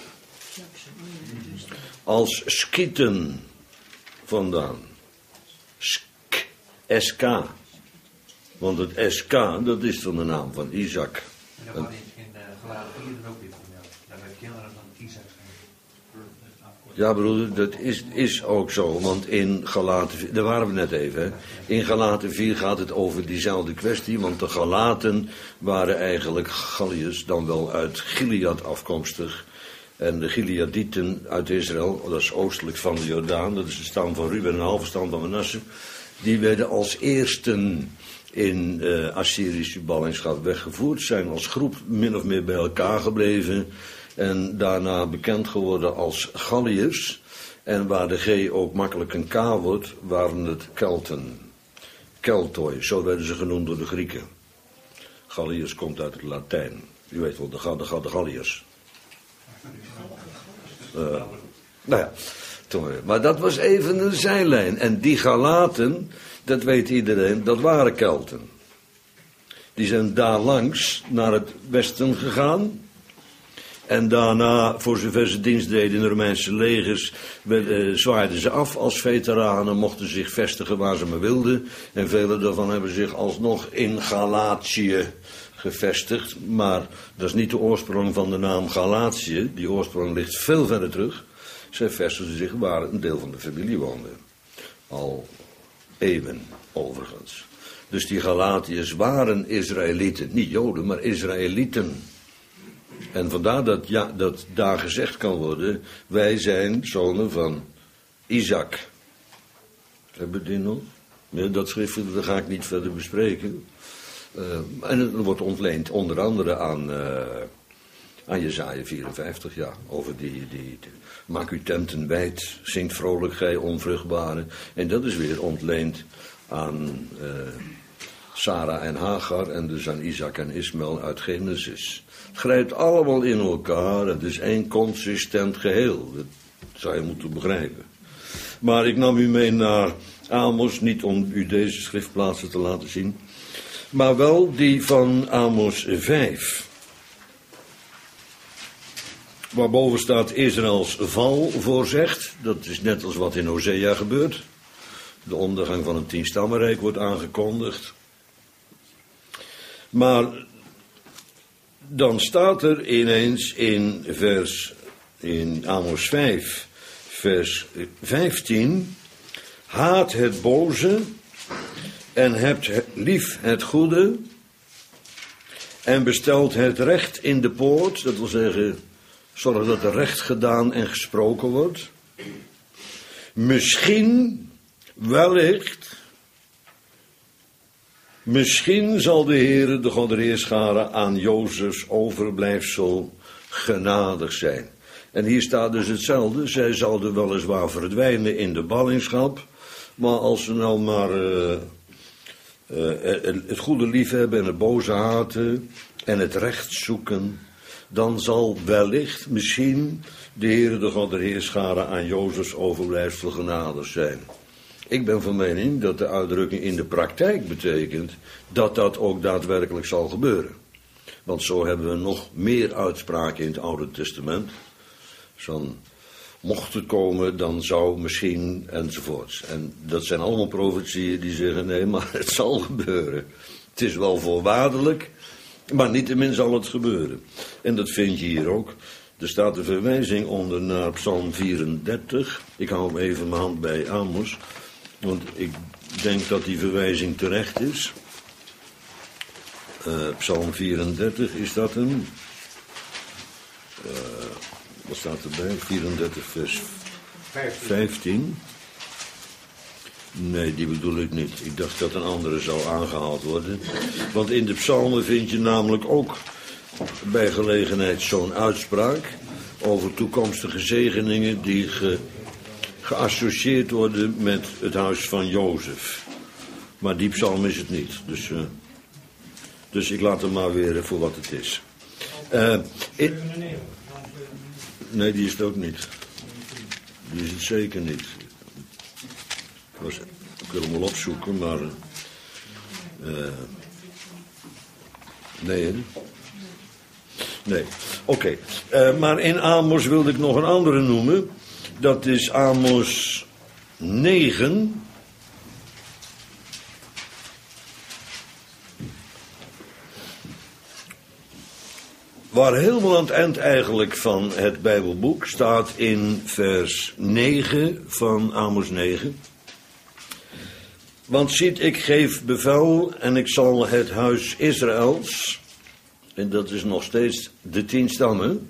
als Skieten vandaan. Sk, S K. Want het S K, dat is dan de naam van Isaac. En dat was in uh, Galaten vier dan ook weer vermeld. Daar werd kinderen van Isaac zijn. Ja, broeder, dat is, is ook zo. Want in Galaten vier, daar waren we net even. Hè. In Galaten vier gaat het over diezelfde kwestie. Want de Galaten waren eigenlijk Galliërs, dan wel uit Gilead afkomstig. En de Gileadieten uit Israël, dat is oostelijk van de Jordaan. Dat is de stam van Ruben en een halve stam van Manasse. Die werden als eersten in uh, Assyrische ballingschap weggevoerd. Zijn als groep min of meer bij elkaar gebleven. En daarna bekend geworden als Galliërs. En waar de G ook makkelijk een K wordt, waren het Kelten. Keltoi, zo werden ze genoemd door de Grieken. Galliërs komt uit het Latijn. U weet wel, de, de, de Galliërs. Uh, nou ja, toen, maar dat was even een zijlijn. En die Galaten, dat weet iedereen, dat waren Kelten. Die zijn daar langs naar het westen gegaan. En daarna, voor zover ze dienst deden in de Romeinse legers, uh, zwaaiden ze af als veteranen, mochten zich vestigen waar ze maar wilden. En velen daarvan hebben zich alsnog in Galatië gevestigd. Maar dat is niet de oorsprong van de naam Galatië. Die oorsprong ligt veel verder terug. Zij vestigden zich waar een deel van de familie woonde. Al eeuwen, overigens. Dus die Galatiërs waren Israëlieten, niet Joden, maar Israëlieten. En vandaar dat, ja, dat daar gezegd kan worden, wij zijn zonen van Isaac. Hebben we dit nog? Nee, dat schrift, dat ga ik niet verder bespreken. Uh, en het wordt ontleend onder andere aan, uh, aan Jesaja vierenvijftig, ja, over die, die, die maak uw tenten wijd, zingt vrolijk gij onvruchtbare. En dat is weer ontleend aan uh, Sarah en Hagar en dus aan Isaac en Ismaël uit Genesis. Het grijpt allemaal in elkaar, het is één consistent geheel, dat zou je moeten begrijpen. Maar ik nam u mee naar Amos, niet om u deze schriftplaatsen te laten zien, maar wel die van Amos vijf. Waarboven staat Israëls val voorzegt. Dat is net als wat in Hosea gebeurt. De ondergang van het tienstammenrijk wordt aangekondigd. Maar dan staat er ineens in vers, in Amos vijf, vers vijftien, haat het boze en hebt lief het goede en bestelt het recht in de poort, dat wil zeggen, zorg dat er recht gedaan en gesproken wordt. Misschien, wellicht, misschien zal de Heere, de God der Heerscharen, aan Jozefs overblijfsel genadig zijn. En hier staat dus hetzelfde, zij zouden weliswaar verdwijnen in de ballingschap, maar als ze nou maar uh, uh, het goede liefhebben en het boze haten en het recht zoeken, dan zal wellicht, misschien, de Heere, de God der Heerscharen, aan Jozefs overblijfsel genadig zijn. Ik ben van mening dat de uitdrukking in de praktijk betekent dat dat ook daadwerkelijk zal gebeuren. Want zo hebben we nog meer uitspraken in het Oude Testament. Zo'n mocht het komen, dan zou misschien, enzovoorts. En dat zijn allemaal profetieën die zeggen, nee, maar het zal gebeuren. Het is wel voorwaardelijk, maar niettemin zal het gebeuren. En dat vind je hier ook. Er staat een verwijzing onder naar Psalm vierendertig. Ik hou hem even mijn hand bij Amos, want ik denk dat die verwijzing terecht is. Uh, Psalm vierendertig, is dat hem? Uh, wat staat erbij? vierendertig vers vijftien. Nee, die bedoel ik niet. Ik dacht dat een andere zou aangehaald worden. Want in de psalmen vind je namelijk ook bij gelegenheid zo'n uitspraak over toekomstige zegeningen die ge, geassocieerd worden met het huis van Jozef. Maar die psalm is het niet. Dus, uh, dus ik laat hem maar weer voor wat het is. Uh, it, nee, die is het ook niet. Die is het zeker niet. Ik, was, ik wil hem wel opzoeken, maar... Uh, nee, hè? Nee, oké. Okay. Uh, maar in Amos wilde ik nog een andere noemen. Dat is Amos negen. Waar helemaal aan het eind eigenlijk van het Bijbelboek staat in vers negen van Amos negen. Want ziet, ik geef bevel en ik zal het huis Israëls, en dat is nog steeds de tien stammen,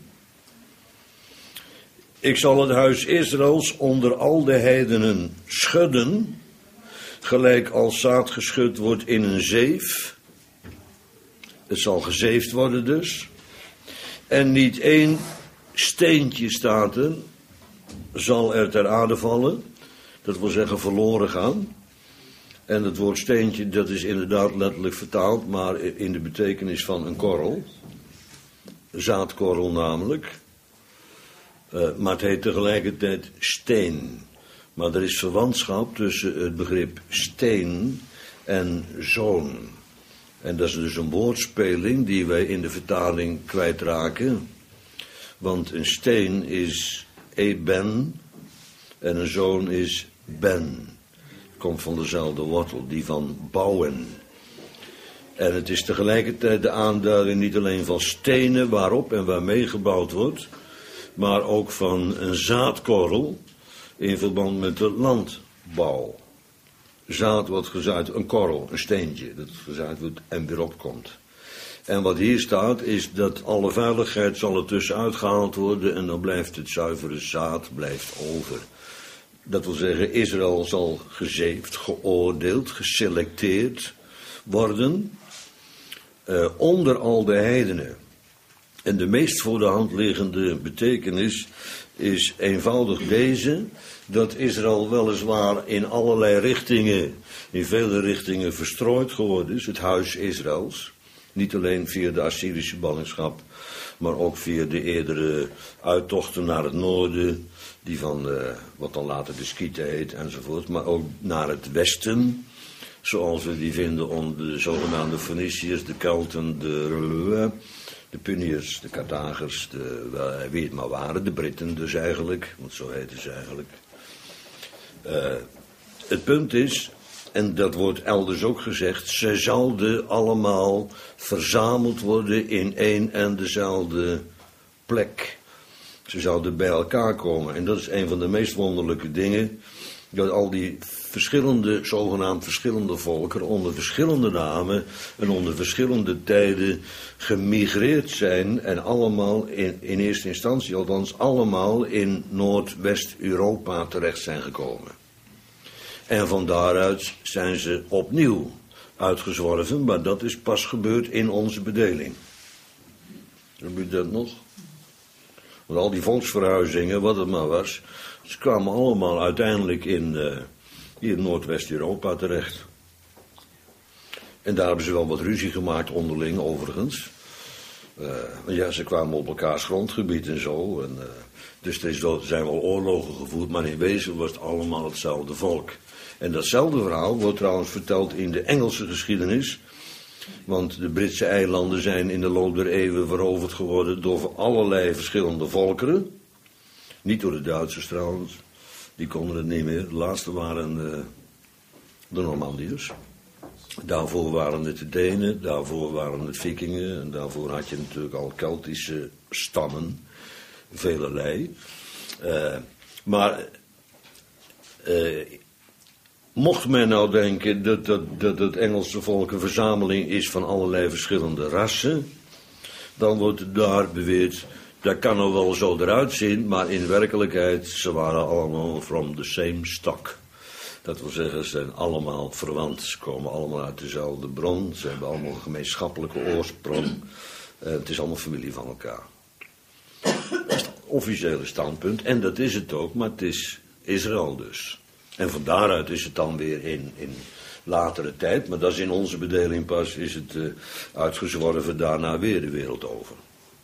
ik zal het huis Israëls onder al de heidenen schudden, gelijk als zaad geschud wordt in een zeef. Het zal gezeefd worden dus. En niet één steentje staat er, zal er ter aarde vallen. Dat wil zeggen verloren gaan. En het woord steentje, dat is inderdaad letterlijk vertaald, maar in de betekenis van een korrel. Zaadkorrel namelijk. Uh, maar het heet tegelijkertijd steen. Maar er is verwantschap tussen het begrip steen en zoon. En dat is dus een woordspeling die wij in de vertaling kwijtraken. Want een steen is eben en een zoon is ben. Komt van dezelfde wortel, die van bouwen. En het is tegelijkertijd de aanduiding niet alleen van stenen waarop en waarmee gebouwd wordt, maar ook van een zaadkorrel in verband met de landbouw. zaad wat gezaaid, een korrel, een steentje, dat gezaaid wordt en weer opkomt. En wat hier staat is dat alle veiligheid zal er tussenuit gehaald worden en dan blijft het zuivere zaad blijft over. Dat wil zeggen, Israël zal gezeefd, geoordeeld, geselecteerd worden uh, onder al de heidenen. En de meest voor de hand liggende betekenis is eenvoudig deze, dat Israël weliswaar in allerlei richtingen, in vele richtingen verstrooid geworden is, het huis Israëls. Niet alleen via de Assyrische ballingschap, maar ook via de eerdere uittochten naar het noorden, die van uh, wat dan later de Skieten heet enzovoort, maar ook naar het westen, zoals we die vinden onder de zogenaamde Feniciërs, de Kelten, de, de Puniërs, de Carthagers, de, well, wie het maar waren, de Britten dus eigenlijk, want zo heten ze eigenlijk. Uh, het punt is, en dat wordt elders ook gezegd, ze zouden allemaal verzameld worden in één en dezelfde plek. Ze zouden bij elkaar komen. En dat is een van de meest wonderlijke dingen, dat al die verschillende, zogenaamd verschillende volkeren, onder verschillende namen en onder verschillende tijden gemigreerd zijn en allemaal in, in eerste instantie, althans allemaal in Noordwest-Europa terecht zijn gekomen. En van daaruit zijn ze opnieuw uitgezworven, maar dat is pas gebeurd in onze bedeling. Gebeurt dat nog? Want al die volksverhuizingen, wat het maar was, ze kwamen allemaal uiteindelijk in, uh, hier in Noordwest-Europa terecht. En daar hebben ze wel wat ruzie gemaakt onderling, overigens. Uh, ja, ze kwamen op elkaars grondgebied en zo. En, uh, dus er zijn wel oorlogen gevoerd, maar in wezen was het allemaal hetzelfde volk. En datzelfde verhaal wordt trouwens verteld in de Engelse geschiedenis. Want de Britse eilanden zijn in de loop der eeuwen veroverd geworden door allerlei verschillende volkeren. Niet door de Duitsers trouwens, die konden het niet meer. De laatste waren uh, de Normandiërs. Daarvoor waren het de Denen, daarvoor waren het Vikingen. En daarvoor had je natuurlijk al Keltische stammen, velerlei. Uh, maar... Uh, Mocht men nou denken dat, dat, dat het Engelse volk een verzameling is van allerlei verschillende rassen, dan wordt daar beweerd, dat kan er wel zo eruit zien, maar in werkelijkheid, ze waren allemaal from the same stock. Dat wil zeggen, ze zijn allemaal verwant, ze komen allemaal uit dezelfde bron, ze hebben allemaal een gemeenschappelijke oorsprong, uh, het is allemaal familie van elkaar. Dat is het officiële standpunt, en dat is het ook, maar het is Israël dus. En van daaruit is het dan weer in, in latere tijd, maar dat is in onze bedeling pas, is het uh, uitgezworven daarna weer de wereld over.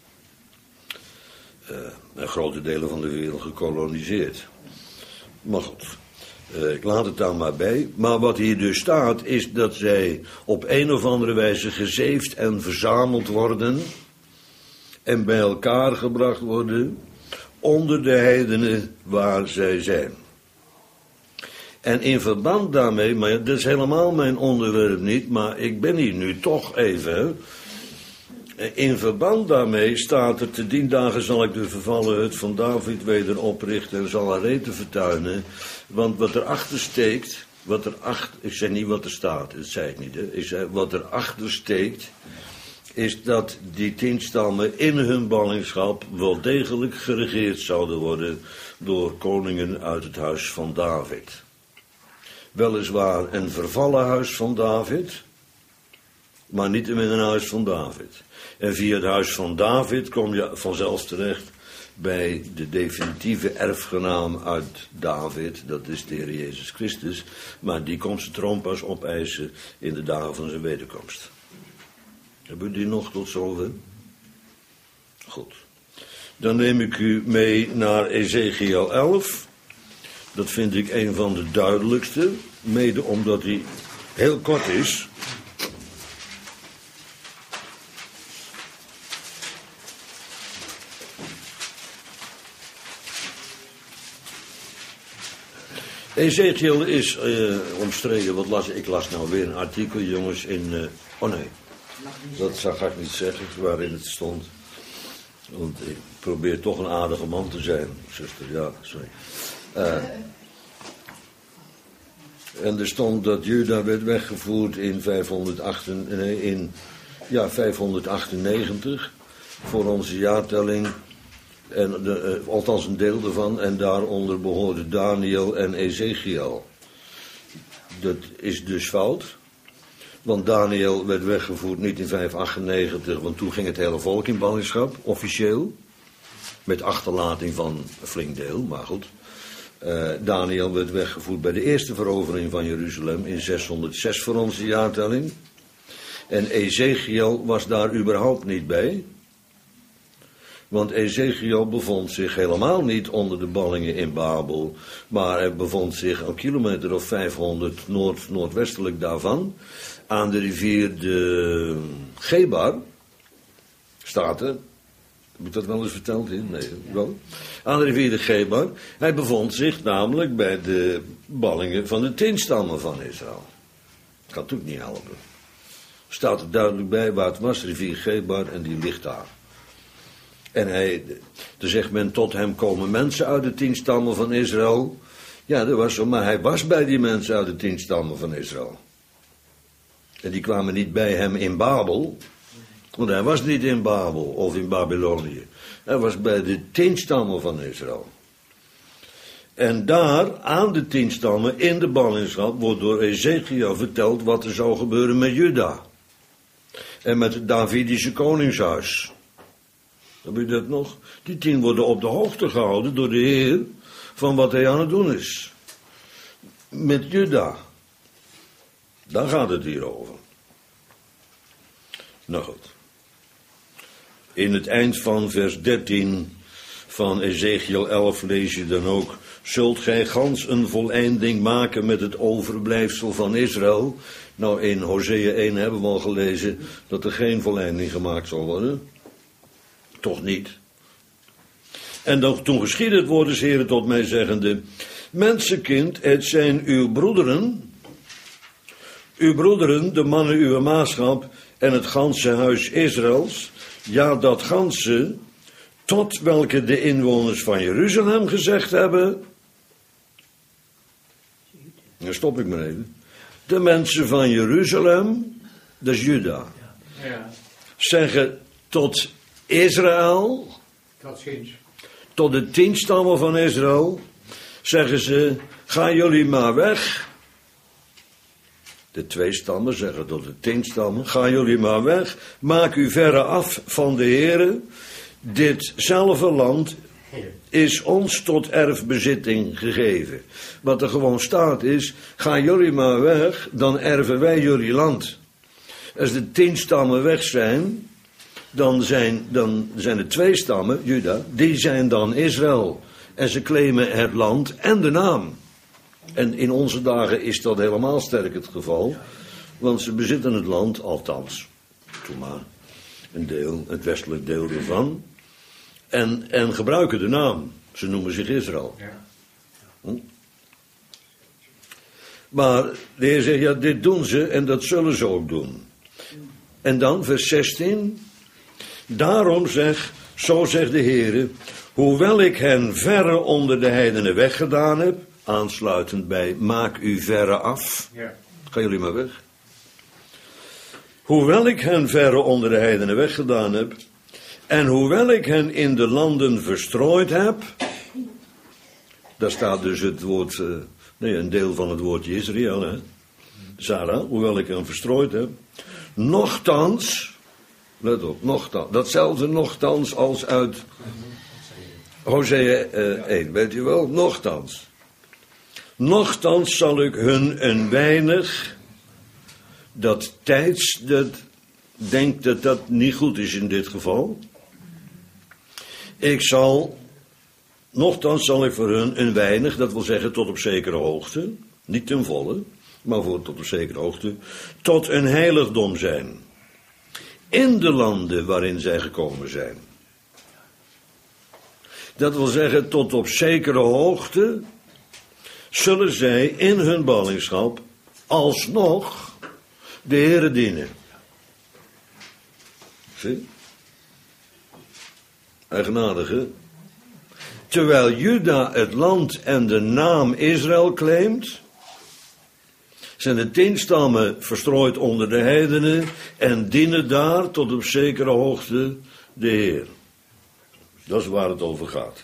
Uh, en grote delen van de wereld gekoloniseerd. Maar goed, uh, ik laat het dan maar bij. Maar wat hier dus staat, is dat zij op een of andere wijze gezeefd en verzameld worden en bij elkaar gebracht worden onder de heidenen waar zij zijn. En in verband daarmee, maar dat is helemaal mijn onderwerp niet, maar ik ben hier nu toch even. In verband daarmee staat er, te dien dagen zal ik de vervallen hut van David weder oprichten en zal haar reten vertuinen. Want wat erachter steekt, wat erachter, ik zeg niet wat er staat, dat zei ik niet, hè. Ik zei wat erachter steekt, is dat die tien stammen in hun ballingschap wel degelijk geregeerd zouden worden door koningen uit het huis van David. Weliswaar een vervallen huis van David, maar niet in een huis van David. En via het huis van David kom je vanzelf terecht bij de definitieve erfgenaam uit David, dat is de Heer Jezus Christus, maar die komt zijn troon pas opeisen in de dagen van zijn wederkomst. Hebben jullie nog tot zover? Goed. Dan neem ik u mee naar Ezekiel elf. Dat vind ik een van de duidelijkste, mede omdat hij heel kort is. Ezekiel is uh, omstreden, wat las ik? las nou weer een artikel, jongens, in... Uh, oh nee, dat zag ik niet zeggen, waarin het stond. Want ik probeer toch een aardige man te zijn, zuster, ja, sorry. Uh, En er stond dat Juda werd weggevoerd in, vijfhonderdacht, nee, in ja, vijfhonderdachtennegentig voor onze jaartelling. En de, uh, althans een deel ervan. En daaronder behoorden Daniel en Ezekiel. Dat is dus fout. Want Daniel werd weggevoerd niet in vijfhonderdachtennegentig, want toen ging het hele volk in ballingschap, officieel. Met achterlating van een flink deel, maar goed. Uh, Daniel werd weggevoerd bij de eerste verovering van Jeruzalem in zeshonderdzes voor onze jaartelling. En Ezekiel was daar überhaupt niet bij. Want Ezekiel bevond zich helemaal niet onder de ballingen in Babel, maar hij bevond zich een kilometer of vijfhonderd noord, noordwestelijk daarvan, aan de rivier de Gebar, staat er. Heb ik dat wel eens verteld? Hè? Nee, wel. Aan de rivier de Gebar. Hij bevond zich namelijk bij de ballingen van de tien stammen van Israël. Dat kan natuurlijk niet helpen. Staat er duidelijk bij waar het was, rivier Gebar, en die ligt daar. En hij, dan zegt men, tot hem komen mensen uit de tien stammen van Israël. Ja, dat was zo, maar hij was bij die mensen uit de tien stammen van Israël. En die kwamen niet bij hem in Babel, want hij was niet in Babel of in Babylonië. Hij was bij de tien stammen van Israël. En daar, aan de tien stammen, in de ballingschap, wordt door Ezekiel verteld wat er zou gebeuren met Juda. En met het Davidische koningshuis. Heb je dat nog? Die tien worden op de hoogte gehouden door de Heer van wat hij aan het doen is. Met Juda. Daar gaat het hier over. Nou goed. In het eind van vers dertien van Ezekiel elf lees je dan ook: zult gij gans een voleinding maken met het overblijfsel van Israël? Nou, in Hosea één hebben we al gelezen dat er geen voleinding gemaakt zal worden. Toch niet. En dan, toen geschiedde het woord des Heren tot mij zeggende: mensenkind, het zijn uw broederen, uw broederen, de mannen uw maatschap en het ganse huis Israëls, ja, dat ganse, tot welke de inwoners van Jeruzalem gezegd hebben. Dan stop ik maar even. De mensen van Jeruzalem, dat is Juda, Ja. zeggen tot Israël, Tot ziens. tot de tien stammen van Israël, zeggen ze: gaan jullie maar weg. De twee stammen zeggen tot de tien stammen: gaan jullie maar weg, maak u verre af van de Heere. Ditzelfde land is ons tot erfbezitting gegeven. Wat er gewoon staat is: gaan jullie maar weg, dan erven wij jullie land. Als de tien stammen weg zijn, dan zijn, dan zijn er twee stammen, Juda, die zijn dan Israël. En ze claimen het land en de naam. En in onze dagen is dat helemaal sterk het geval. Want ze bezitten het land, althans, toen maar, een deel, het westelijk deel ervan. En, en gebruiken de naam. Ze noemen zich Israël. Ja. Hm? Maar de Heer zegt, ja, dit doen ze en dat zullen ze ook doen. En dan vers zestien. Daarom zeg, zo zegt de Heer, hoewel ik hen verre onder de heidenen weggedaan heb, aansluitend bij maak u verre af. Ja. Gaan jullie maar weg. Hoewel ik hen verre onder de heidenen weggedaan heb, en hoewel ik hen in de landen verstrooid heb, daar staat dus het woord, uh, nee, een deel van het woordje Israël, hè. Sarah, hoewel ik hen verstrooid heb, nochtans, let op, nochtans, datzelfde nochtans als uit Hosea uh, één, weet u wel, nochtans. Nochtans zal ik hun een weinig, dat tijds, dat denk dat dat niet goed is in dit geval. Ik zal, nochtans zal ik voor hun een weinig, dat wil zeggen tot op zekere hoogte, niet ten volle, maar voor tot op zekere hoogte, tot een heiligdom zijn. In de landen waarin zij gekomen zijn. Dat wil zeggen, tot op zekere hoogte zullen zij in hun ballingschap alsnog de Heere dienen. Zie? Eigenaardige. Terwijl Juda het land en de naam Israël claimt, zijn de tien stammen verstrooid onder de heidenen en dienen daar tot op zekere hoogte de Heer. Dat is waar het over gaat.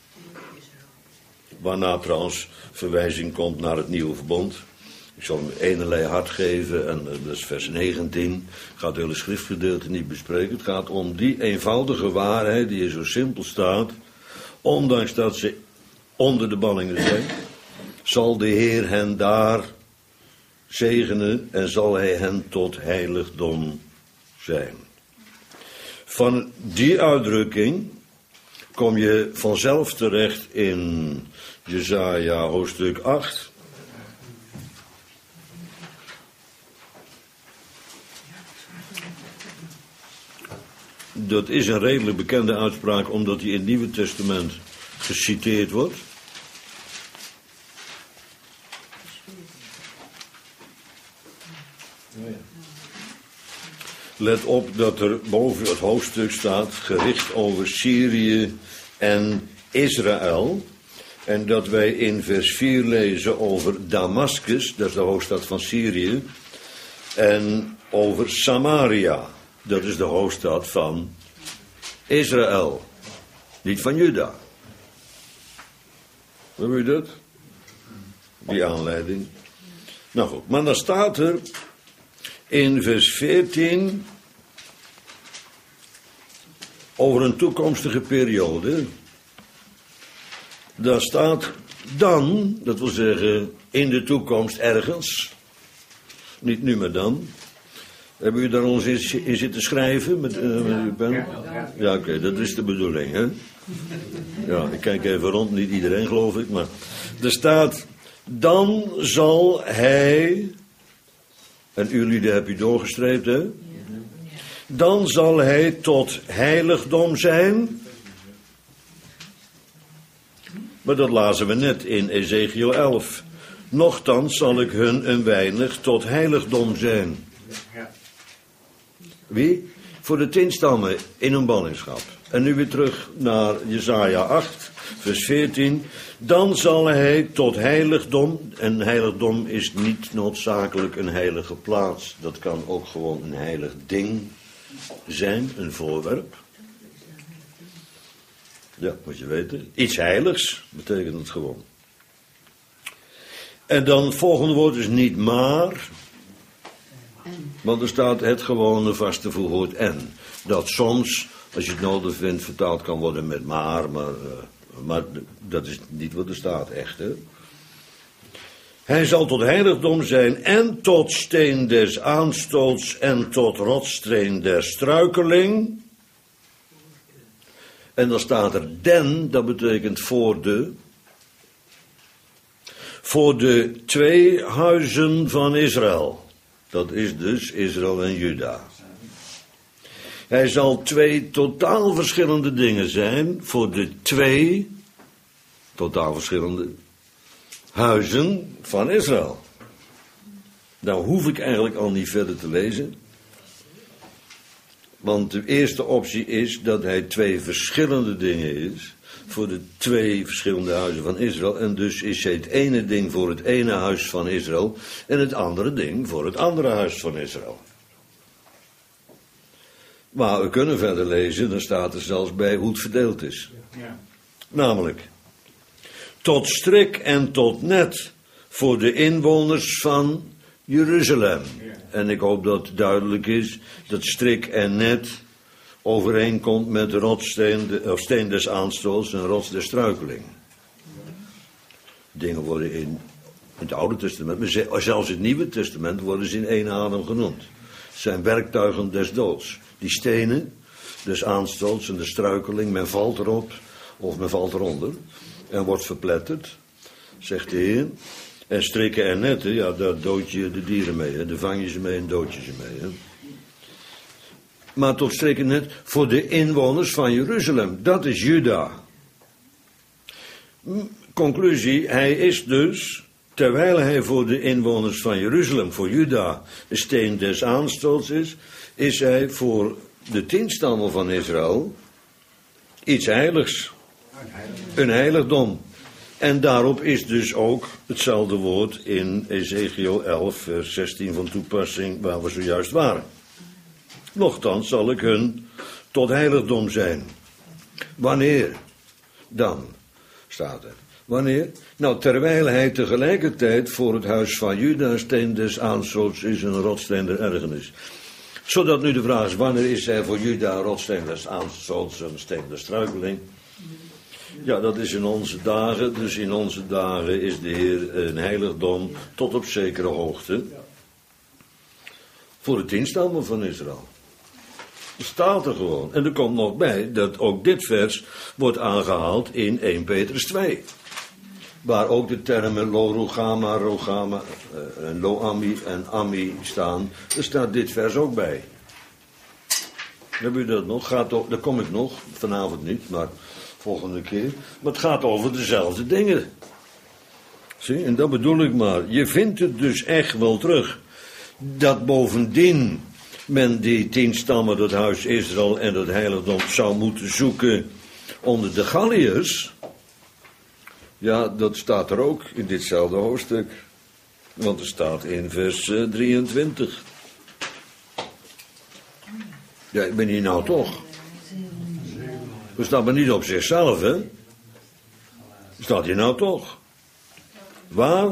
Waarna trouwens verwijzing komt naar het nieuwe verbond. Ik zal hem enerlei hart geven en dat is vers negentien. Ik ga het hele schriftgedeelte niet bespreken. Het gaat om die eenvoudige waarheid die er zo simpel staat. Ondanks dat ze onder de ballingen zijn, zal de Heer hen daar zegenen en zal hij hen tot heiligdom zijn. Van die uitdrukking kom je vanzelf terecht in Jesaja hoofdstuk acht. Dat is een redelijk bekende uitspraak omdat die in het Nieuwe Testament geciteerd wordt. Let op dat er boven het hoofdstuk staat gericht over Syrië en Israël. En dat wij in vers vier lezen over Damascus, dat is de hoofdstad van Syrië. En over Samaria, dat is de hoofdstad van Israël. Niet van Juda. Hoe weet u dat? Die aanleiding. Nou goed, maar dan staat er in vers veertien over een toekomstige periode. Daar staat dan, dat wil zeggen in de toekomst ergens. Niet nu maar dan. Hebben u daar ons in zitten schrijven met, uh, met uw pen? Ja, oké, okay, dat is de bedoeling, hè? Ja, ik kijk even rond, niet iedereen geloof ik, maar er staat, dan zal hij, en jullie heb je doorgestreept, hè? Dan zal hij tot heiligdom zijn. Maar dat lazen we net in Ezekiel elf. Nochtans zal ik hun een weinig tot heiligdom zijn. Wie? Voor de tien stammen in hun ballingschap. En nu weer terug naar Jesaja acht, vers veertien. Dan zal hij tot heiligdom, en heiligdom is niet noodzakelijk een heilige plaats. Dat kan ook gewoon een heilig ding zijn, een voorwerp. Ja, moet je weten. Iets heiligs betekent het gewoon. En dan het volgende woord is niet maar. Want er staat het gewone vaste voegwoord en. Dat soms, als je het nodig vindt, vertaald kan worden met maar. Maar, uh, maar dat is niet wat er staat, echt, hè. Hij zal tot heiligdom zijn en tot steen des aanstoots en tot rotssteen der struikeling. En dan staat er den, dat betekent voor de. Voor de twee huizen van Israël. Dat is dus Israël en Juda. Hij zal twee totaal verschillende dingen zijn voor de twee totaal verschillende huizen van Israël. Nou hoef ik eigenlijk al niet verder te lezen. Want de eerste optie is dat hij twee verschillende dingen is voor de twee verschillende huizen van Israël. En dus is hij het ene ding voor het ene huis van Israël en het andere ding voor het andere huis van Israël. Maar we kunnen verder lezen, dan staat er zelfs bij hoe het verdeeld is. Ja. Namelijk, tot strik en tot net voor de inwoners van Jeruzalem. Ja. En ik hoop dat het duidelijk is dat strik en net overeenkomt met de rotssteen, de, of steen des aanstoots en rots der struikeling. Dingen worden in, in het Oude Testament, maar zelfs in het Nieuwe Testament worden ze in één adem genoemd. Het zijn werktuigen des doods. Die stenen des aanstoots en de struikeling, men valt erop of men valt eronder en wordt verpletterd, zegt de Heer. En strikken en netten, ja, daar dood je de dieren mee, hè. Daar vang je ze mee en dood je ze mee, hè. Maar tot strikken net voor de inwoners van Jeruzalem, dat is Juda. Conclusie, hij is dus, terwijl hij voor de inwoners van Jeruzalem, voor Juda, de steen des aanstoots is, is hij voor de tien stammen van Israël iets heiligs. Een heiligdom. En daarop is dus ook hetzelfde woord in Ezekiel elf, vers zestien van toepassing, waar we zojuist waren. Nochtans zal ik hun tot heiligdom zijn. Wanneer? Dan, staat er. Wanneer? Nou, terwijl hij tegelijkertijd voor het huis van Juda steen des aanstoots is een rotsteen der ergernis. Zodat nu de vraag is, wanneer is hij voor Juda een rotsteen des aanstoots een steen der struikeling? Ja, dat is in onze dagen. Dus in onze dagen is de Heer een heiligdom tot op zekere hoogte. Voor de tien stammen van Israël. Dat staat er gewoon. En er komt nog bij dat ook dit vers wordt aangehaald in eerste Petrus twee. Waar ook de termen Lo Rugama, Rogama, uh, Lo-Ami en Ami staan. Er staat dit vers ook bij. Hebben u dat nog? Gaat ook, daar kom ik nog. Vanavond niet, maar volgende keer. Maar het gaat over dezelfde dingen. Zie, en dat bedoel ik maar. Je vindt het dus echt wel terug. Dat bovendien men die tien stammen, dat huis Israël en dat heiligdom zou moeten zoeken onder de Galliërs. Ja, dat staat er ook in ditzelfde hoofdstuk. Want er staat in vers uh, drieëntwintig. Ja, ik ben hier nou toch. Dat staat maar niet op zichzelf, hè. Staat hier nou toch. Waar?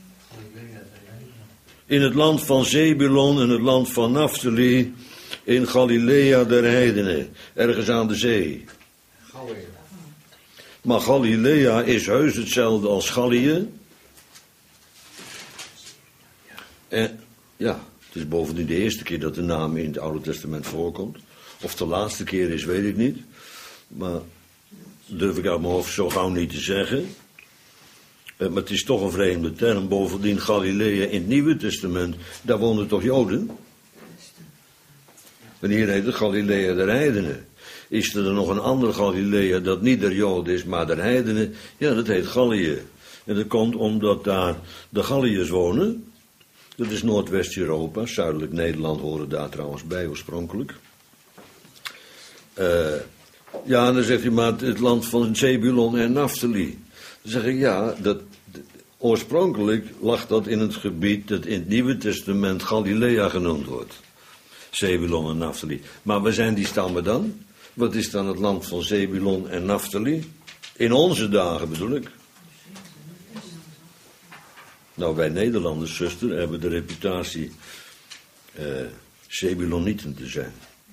In het land van Zebulon en het land van Naphtali, in Galilea der heidenen, ergens aan de zee. Galilea. Maar Galilea is heus hetzelfde als Gallië. En ja, het is bovendien de eerste keer dat de naam in het Oude Testament voorkomt. Of de laatste keer is, weet ik niet. Maar durf ik uit mijn hoofd zo gauw niet te zeggen. Maar het is toch een vreemde term. Bovendien Galilea in het Nieuwe Testament, daar woonden toch Joden? En hier heet het Galilea der heidenen. Is er dan nog een ander Galilea dat niet der Joden is, maar der heidenen? Ja, dat heet Gallië. En dat komt omdat daar de Galliërs wonen. Dat is Noordwest-Europa. Zuidelijk Nederland horen daar trouwens bij oorspronkelijk. Uh, ja, en dan zegt hij maar het land van Zebulon en Naphtali. Dan zeg ik ja, dat, oorspronkelijk lag dat in het gebied dat in het Nieuwe Testament Galilea genoemd wordt. Zebulon en Naphtali. Maar waar zijn die stammen dan? Wat is dan het land van Zebulon en Naphtali? In onze dagen bedoel ik. Nou, wij Nederlanders, zuster, hebben de reputatie uh, Zebulonieten te zijn.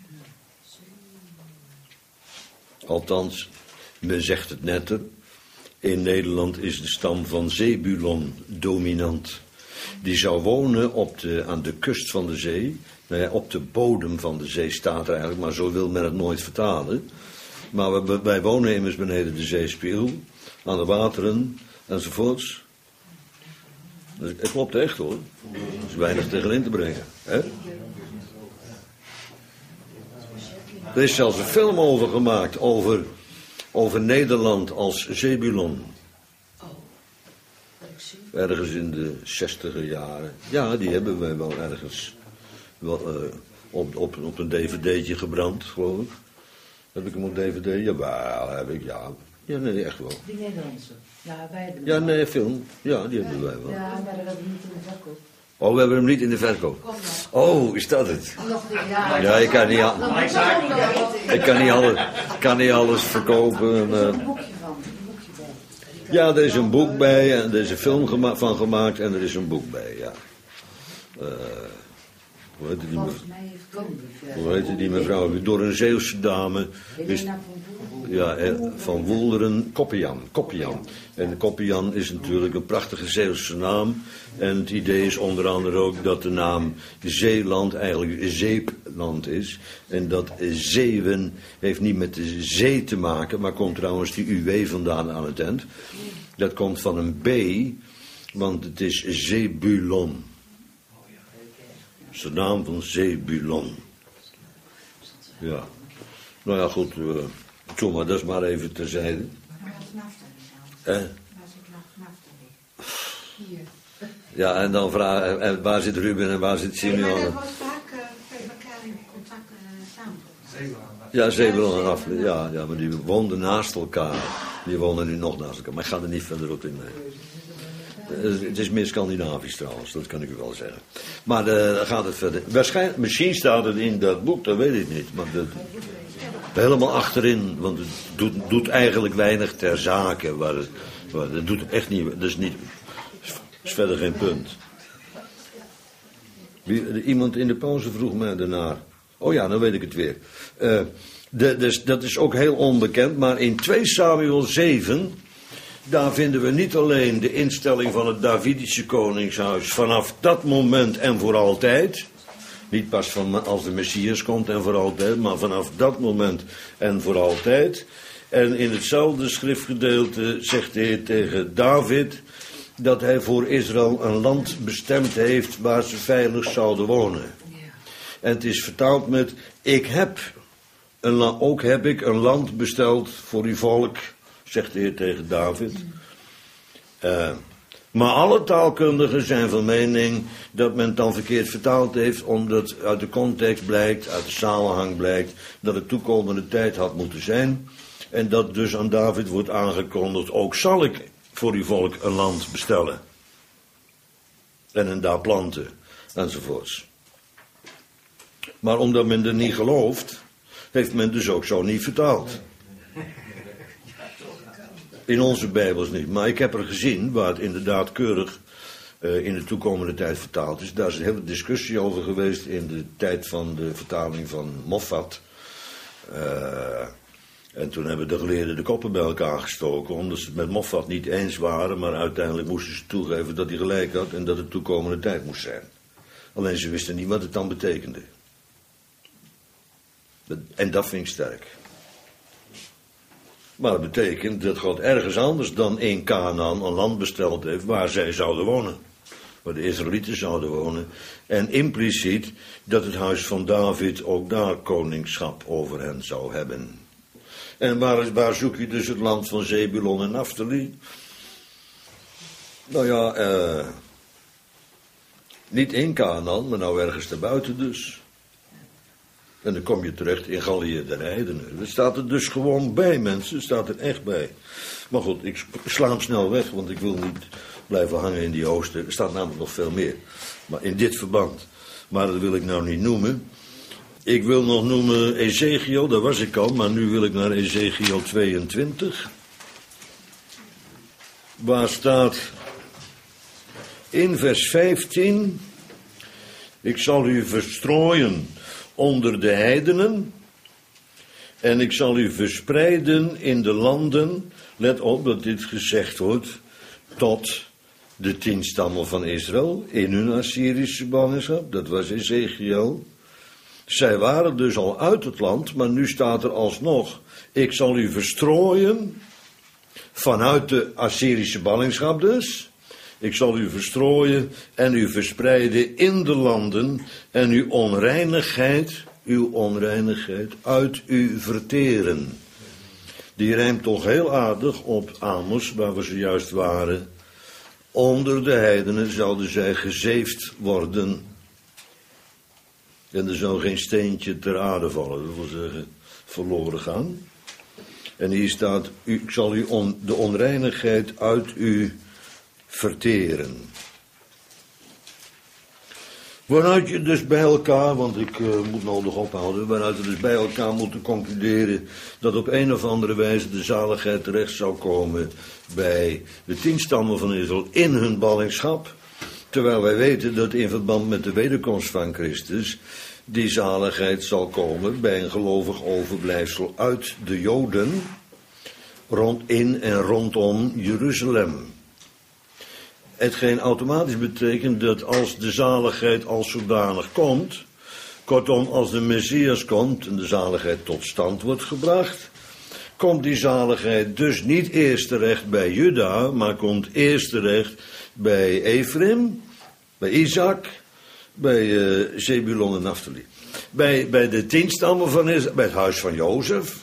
Althans, men zegt het netter. In Nederland is de stam van Zebulon dominant. Die zou wonen op de, aan de kust van de zee. Nou ja, op de bodem van de zee staat er eigenlijk, maar zo wil men het nooit vertalen. Maar wij, wij wonen immers beneden de zeespiegel, aan de wateren enzovoorts. Dus het klopt echt hoor. Er is weinig tegenin te brengen. Hè? Er is zelfs een film over gemaakt, over, over Nederland als Zebulon. Ergens in de zestiger jaren. Ja, die hebben wij wel ergens wel, uh, op, op, op een dvd'tje gebrand, geloof ik. Heb ik hem op dvd? Jawel, heb ik, ja. Ja, nee, echt wel. Die Nederlandse. Ja, wij hebben Ja, nee, film. Ja, die hebben wij wel. Ja, maar dat hebben we niet in de verkoop. Oh, we hebben hem niet in de verkoop. Oh, is dat het? Ja, Ja, ik kan niet, al- ik kan niet, alles, kan niet alles verkopen. er is Maar... een boekje van, een boekje bij. Ja, er is een boek bij en er is een film gema- van gemaakt en er is een boek bij, ja. Uh, hoe heet die, me- Volgens mij heeft Koen. hoe heet die mevrouw? Door een Zeeuwse dame. Is, Helena van Boer. ja, eh, van Woelderen, Koppian. Koppian. En Koppian is natuurlijk een prachtige Zeeuwse naam. En het idee is onder andere ook dat de naam Zeeland eigenlijk zeepland is. En dat Zeeuwen heeft niet met de zee te maken, maar komt trouwens die U W vandaan aan het eind. Dat komt van een B, want het is Zebulon. Dat is de naam van Zebulon. Ja. Nou ja, goed. Uh, Zo, maar dat is maar even terzijde. Waar is Naftali nou? Eh? Waar zit Naftali? Hier. Ja, en dan vragen, en waar zit Ruben en waar zit Nee, maar Simeon? dat was vaak uh, met elkaar in contact uh, samen. Ja, Zebulon en Naphtali. Ja, ja, maar die woonden naast elkaar. Die wonen nu nog naast elkaar, maar ik ga er niet verder op in. Nee. Het is meer Scandinavisch trouwens, dat kan ik u wel zeggen. Maar uh, dan gaat het verder. Waarschijnlijk, misschien staat het in dat boek, dat weet ik niet. Maar dat, helemaal achterin, want het doet, doet eigenlijk weinig ter zake. Waar het, waar, dat doet echt niet, dat is, niet, is verder geen punt. Wie, iemand in de pauze vroeg mij daarnaar. Oh ja, dan weet ik het weer. Uh, de, dus, dat is ook heel onbekend, maar in twee Samuel zeven... daar vinden we niet alleen de instelling van het Davidische koningshuis vanaf dat moment en voor altijd. Niet pas van als de Messias komt en voor altijd, maar vanaf dat moment en voor altijd. En in hetzelfde schriftgedeelte zegt de Heer tegen David dat hij voor Israël een land bestemd heeft waar ze veilig zouden wonen. En het is vertaald met, ik heb, een la- ook heb ik een land besteld voor uw volk, zegt de Heer tegen David. Uh, maar alle taalkundigen zijn van mening dat men het dan verkeerd vertaald heeft, omdat uit de context blijkt, uit de samenhang blijkt, dat het toekomende tijd had moeten zijn. En dat dus aan David wordt aangekondigd, ook zal ik voor uw volk een land bestellen. En een daar planten, enzovoorts. Maar omdat men er niet gelooft, heeft men dus ook zo niet vertaald. In onze Bijbels niet. Maar ik heb er gezien waar het inderdaad keurig uh, in de toekomende tijd vertaald is. Daar is een hele discussie over geweest in de tijd van de vertaling van Moffat. Uh, en toen hebben de geleerden de koppen bij elkaar gestoken, omdat ze het met Moffat niet eens waren, maar uiteindelijk moesten ze toegeven dat hij gelijk had en dat het toekomende tijd moest zijn. Alleen ze wisten niet wat het dan betekende. En dat vind ik sterk. Maar dat betekent dat God ergens anders dan in Kanaan een land besteld heeft waar zij zouden wonen. Waar de Israëlieten zouden wonen. En impliciet dat het huis van David ook daar koningschap over hen zou hebben. En waar, waar zoek je dus het land van Zebulon en Naphtali? Nou ja, eh, niet in Kanaan, maar nou ergens daarbuiten dus. En dan kom je terecht in Gallië der Heidenen. Dat staat er dus gewoon bij, mensen. Dat staat er echt bij. Maar goed, ik sla hem snel weg, want ik wil niet blijven hangen in die hoofdstuk. Er staat namelijk nog veel meer. Maar in dit verband. Maar dat wil ik nou niet noemen. Ik wil nog noemen Ezekiel, daar was ik al, maar nu wil ik naar Ezekiel tweeëntwintig. Waar staat in vers vijftien... Ik zal u verstrooien onder de heidenen, en ik zal u verspreiden in de landen, let op dat dit gezegd wordt, tot de tien stammen van Israël, in hun Assyrische ballingschap, dat was Ezekiel. Zij waren dus al uit het land, maar nu staat er alsnog, ik zal u verstrooien, vanuit de Assyrische ballingschap dus, ik zal u verstrooien en u verspreiden in de landen en uw onreinigheid, uw onreinigheid uit u verteren. Die rijmt toch heel aardig op Amos, waar we zojuist waren. Onder de heidenen zouden zij gezeefd worden. En er zou geen steentje ter aarde vallen, dat wil zeggen verloren gaan. En hier staat, ik zal u on, de onreinigheid uit u verteren. Waaruit je dus bij elkaar, want ik uh, moet nodig ophouden, waaruit we dus bij elkaar moeten concluderen dat op een of andere wijze de zaligheid terecht zou komen bij de tien stammen van Israël in hun ballingschap, terwijl wij weten dat in verband met de wederkomst van Christus die zaligheid zal komen bij een gelovig overblijfsel uit de Joden rond in en rondom Jeruzalem. Hetgeen automatisch betekent dat als de zaligheid als zodanig komt, kortom als de Messias komt en de zaligheid tot stand wordt gebracht, komt die zaligheid dus niet eerst terecht bij Juda, maar komt eerst terecht bij Ephraim, bij Isaac, bij uh, Zebulon en Naphtali. Bij, bij de tien stammen van Israël, bij het huis van Jozef.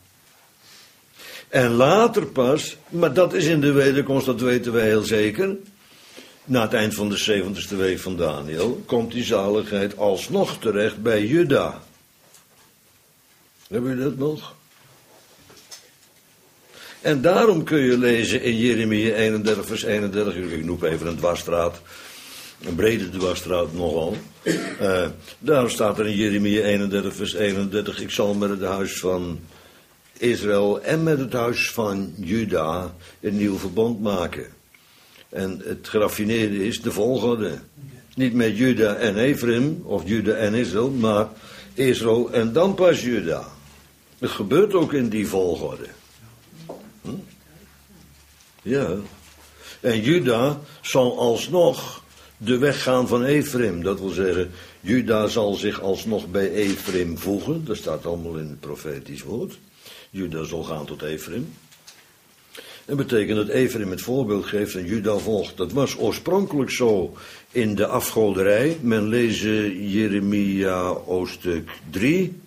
En later pas, maar dat is in de wederkomst, dat weten wij heel zeker, na het eind van de zeventigste week van Daniel, komt die zaligheid alsnog terecht bij Juda. Hebben jullie dat nog? En daarom kun je lezen in Jeremia eenendertig vers eenendertig, ik noem even een dwarsstraat, een brede dwarsstraat nogal. Uh, daarom staat er in Jeremia eenendertig vers eenendertig, ik zal met het huis van Israël en met het huis van Juda een nieuw verbond maken. En het geraffineerde is de volgorde. Niet met Juda en Ephraim, of Juda en Israël, maar Israël en dan pas Juda. Het gebeurt ook in die volgorde. Hm? Ja. En Juda zal alsnog de weg gaan van Ephraim. Dat wil zeggen, Juda zal zich alsnog bij Ephraim voegen. Dat staat allemaal in het profetisch woord. Juda zal gaan tot Ephraim. Dat betekent dat Ephraim het voorbeeld geeft en Juda volgt. Dat was oorspronkelijk zo in de afgoderij. Men lezen Jeremia hoofdstuk drie.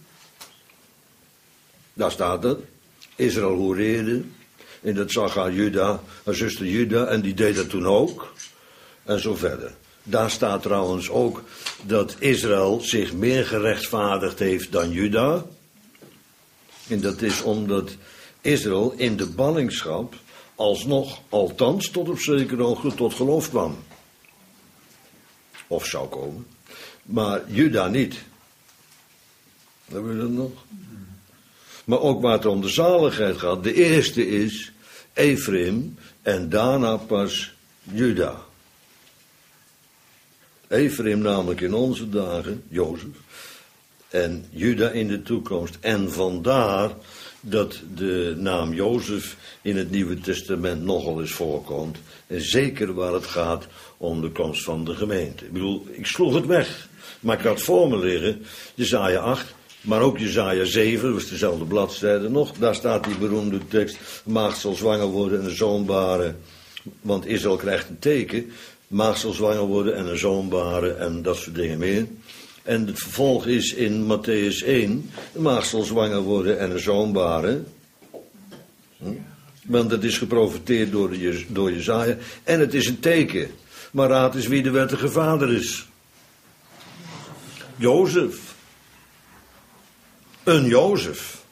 Daar staat het. Israël hoereerde. En dat zag haar Juda, haar zuster Juda. En die deed dat toen ook. En zo verder. Daar staat trouwens ook dat Israël zich meer gerechtvaardigd heeft dan Juda. En dat is omdat Israël in de ballingschap alsnog, althans tot op zekere hoogte, tot geloof kwam. Of zou komen. Maar Juda niet. Hebben we dat nog? Maar ook waar het om de zaligheid gaat. De eerste is Ephraim en daarna pas Juda. Ephraim namelijk in onze dagen, Jozef. En Juda in de toekomst. En vandaar dat de naam Jozef in het Nieuwe Testament nogal eens voorkomt. En zeker waar het gaat om de komst van de gemeente. Ik bedoel, ik sloeg het weg. Maar ik had voor me liggen, Jesaja acht, maar ook Jesaja zeven, dat was dezelfde bladzijde nog. Daar staat die beroemde tekst, maagd zal zwanger worden en een zoon baren. Want Israël krijgt een teken, maagd zal zwanger worden en een zoon baren en dat soort dingen meer. En het vervolg is in Matthäus één, de maagd zal zwanger worden en een zoon baren. Hm? Want dat is geprofeteerd door, de, door Jesaja. En het is een teken. Maar raad eens wie de wettige vader is. Jozef. Een Jozef.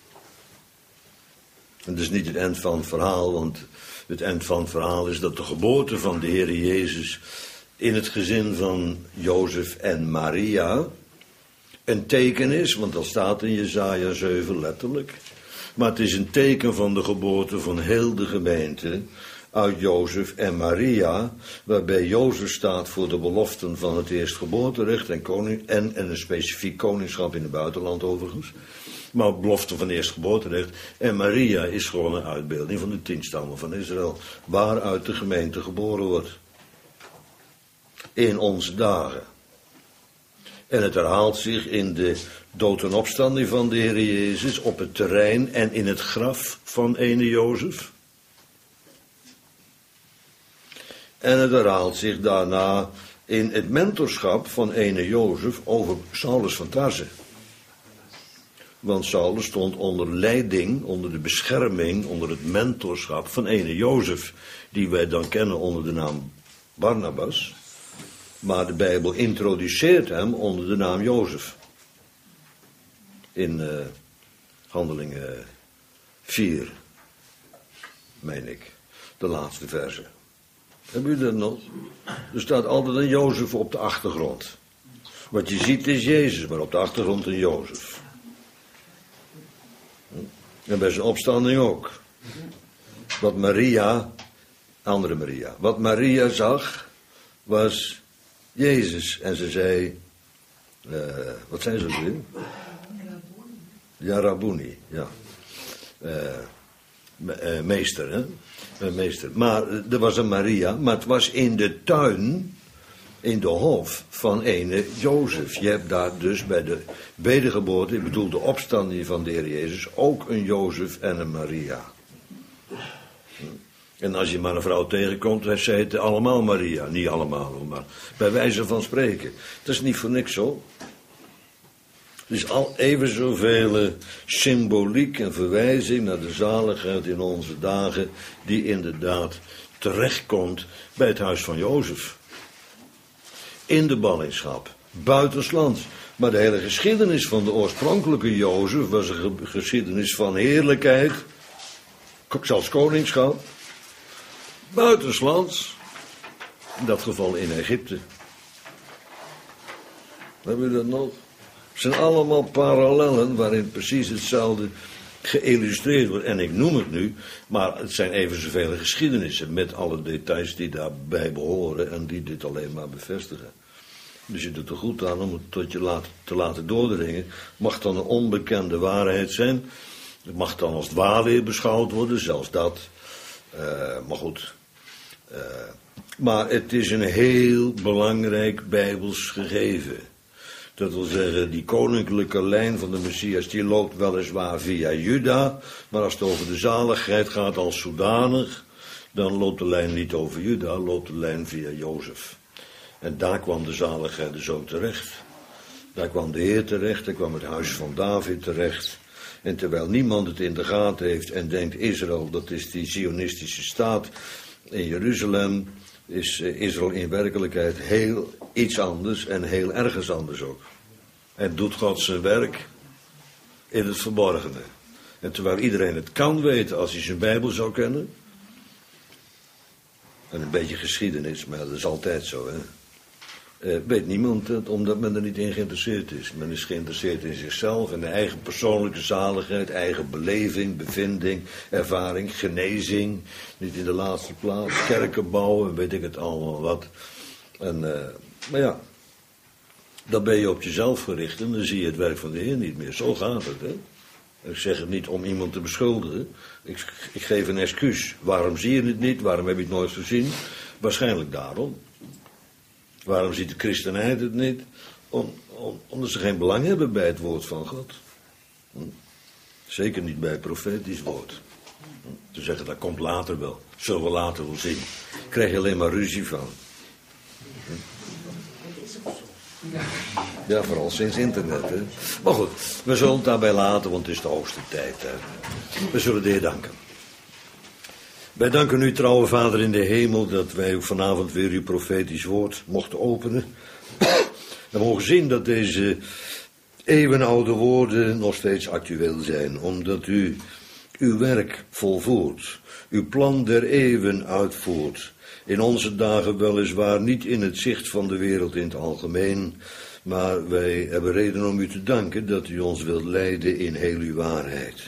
En dat is niet het eind van het verhaal, want het eind van het verhaal is dat de geboorte van de Heer Jezus in het gezin van Jozef en Maria een teken is, want dat staat in Jesaja zeven letterlijk. Maar het is een teken van de geboorte van heel de gemeente uit Jozef en Maria, waarbij Jozef staat voor de beloften van het eerstgeboorterecht en, koning, en, en een specifiek koningschap in het buitenland overigens. Maar belofte van eerstgeboorterecht. En Maria is gewoon een uitbeelding van de tien stammen van Israël, waaruit de gemeente geboren wordt. In onze dagen. En het herhaalt zich in de dood en opstanding van de Heer Jezus op het terrein en in het graf van ene Jozef. En het herhaalt zich daarna in het mentorschap van ene Jozef over Saulus van Tarse. Want Saulus stond onder leiding, onder de bescherming, onder het mentorschap van ene Jozef, die wij dan kennen onder de naam Barnabas. Maar de Bijbel introduceert hem onder de naam Jozef. In uh, Handelingen vier, meen ik, de laatste verse. Hebben jullie dat nog? Er staat altijd een Jozef op de achtergrond. Wat je ziet is Jezus, maar op de achtergrond een Jozef. En bij zijn opstanding ook. Wat Maria, andere Maria, wat Maria zag, was Jezus. En ze zei, uh, wat zijn ze weer? Ja, Rabboni, ja. Uh, me, uh, meester, hè? Uh, meester. Maar uh, er was een Maria, maar het was in de tuin, in de hof van ene Jozef. Je hebt daar dus bij de wedergeboorte, ik bedoel de opstanding van de Heer Jezus, ook een Jozef en een Maria. En als je maar een vrouw tegenkomt, dan zei het allemaal Maria. Niet allemaal, maar bij wijze van spreken. Dat is niet voor niks zo. Er is al even zoveel symboliek en verwijzing naar de zaligheid in onze dagen, die inderdaad terechtkomt bij het huis van Jozef. In de ballingschap, buitenslands. Maar de hele geschiedenis van de oorspronkelijke Jozef was een geschiedenis van heerlijkheid, zelfs koningschap, buitenslands, in dat geval in Egypte. Hebben we dat nog? Het zijn allemaal parallellen waarin precies hetzelfde geïllustreerd wordt. En ik noem het nu, maar het zijn even zoveel geschiedenissen met alle details die daarbij behoren en die dit alleen maar bevestigen. Dus je doet er goed aan om het tot je laat, te laten doordringen. Mag dan een onbekende waarheid zijn. Het mag dan als dwaalleer beschouwd worden, zelfs dat. Uh, maar goed. Uh, maar het is een heel belangrijk Bijbels gegeven. Dat wil zeggen, die koninklijke lijn van de Messias, die loopt weliswaar via Juda, maar als het over de zaligheid gaat als zodanig, dan loopt de lijn niet over Juda, loopt de lijn via Jozef. En daar kwam de zaligheid dus ook terecht. Daar kwam de Heer terecht, daar kwam het huis van David terecht. En terwijl niemand het in de gaten heeft en denkt, Israël, dat is die Zionistische staat in Jeruzalem, is Israël in werkelijkheid heel iets anders en heel ergens anders ook. En doet God zijn werk in het verborgene. En terwijl iedereen het kan weten als hij zijn Bijbel zou kennen. En een beetje geschiedenis, maar dat is altijd zo, hè. Uh, weet niemand het, omdat men er niet in geïnteresseerd is. Men is geïnteresseerd in zichzelf en de eigen persoonlijke zaligheid, eigen beleving, bevinding, ervaring, genezing. Niet in de laatste plaats, kerken bouwen, weet ik het allemaal wat. En, uh, maar ja, dan ben je op jezelf gericht en dan zie je het werk van de Heer niet meer. Zo gaat het, hè. Ik zeg het niet om iemand te beschuldigen. Ik, ik geef een excuus. Waarom zie je het niet? Waarom heb je het nooit gezien? Waarschijnlijk daarom. Waarom ziet de christenheid het niet? Om, om, omdat ze geen belang hebben bij het woord van God. Hm? Zeker niet bij het profetisch woord. Hm? Te zeggen, dat komt later wel. Zullen we later wel zien. Daar krijg je alleen maar ruzie van. Hm? Ja, vooral sinds internet, hè. Maar goed, we zullen het daarbij laten, want het is de hoogste tijd, hè. We zullen de Heer danken. Wij danken u, trouwe Vader in de hemel, dat wij vanavond weer uw profetisch woord mochten openen. We mogen zien dat deze eeuwenoude woorden nog steeds actueel zijn, omdat u uw werk volvoert, uw plan der eeuwen uitvoert. In onze dagen weliswaar niet in het zicht van de wereld in het algemeen, maar wij hebben reden om u te danken dat u ons wilt leiden in heel uw waarheid.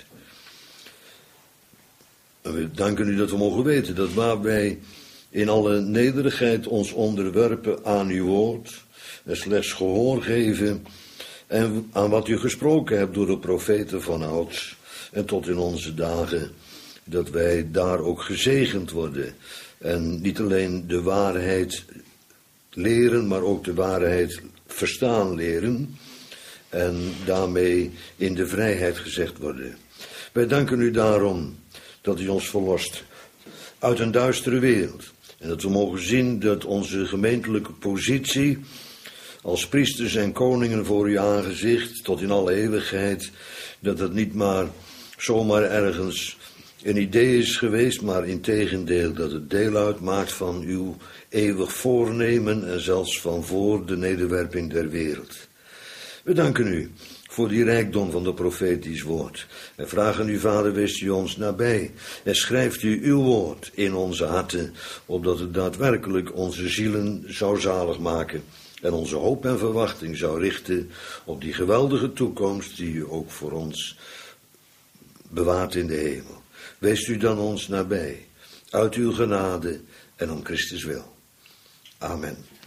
En we danken u dat we mogen weten dat waar wij in alle nederigheid ons onderwerpen aan uw woord en slechts gehoor geven en aan wat u gesproken hebt door de profeten van ouds en tot in onze dagen, dat wij daar ook gezegend worden en niet alleen de waarheid leren, maar ook de waarheid verstaan leren en daarmee in de vrijheid gezegd worden. Wij danken u daarom dat u ons verlost uit een duistere wereld. En dat we mogen zien dat onze gemeentelijke positie als priesters en koningen voor uw aangezicht tot in alle eeuwigheid, dat het niet maar zomaar ergens een idee is geweest, maar integendeel dat het deel uitmaakt van uw eeuwig voornemen en zelfs van voor de nederwerping der wereld. We danken u voor die rijkdom van de profetisch woord. En vragen u, Vader, wees u ons nabij. En schrijft u uw woord in onze harten, opdat het daadwerkelijk onze zielen zou zalig maken. En onze hoop en verwachting zou richten op die geweldige toekomst die u ook voor ons bewaart in de hemel. Wees u dan ons nabij, uit uw genade en om Christus wil. Amen.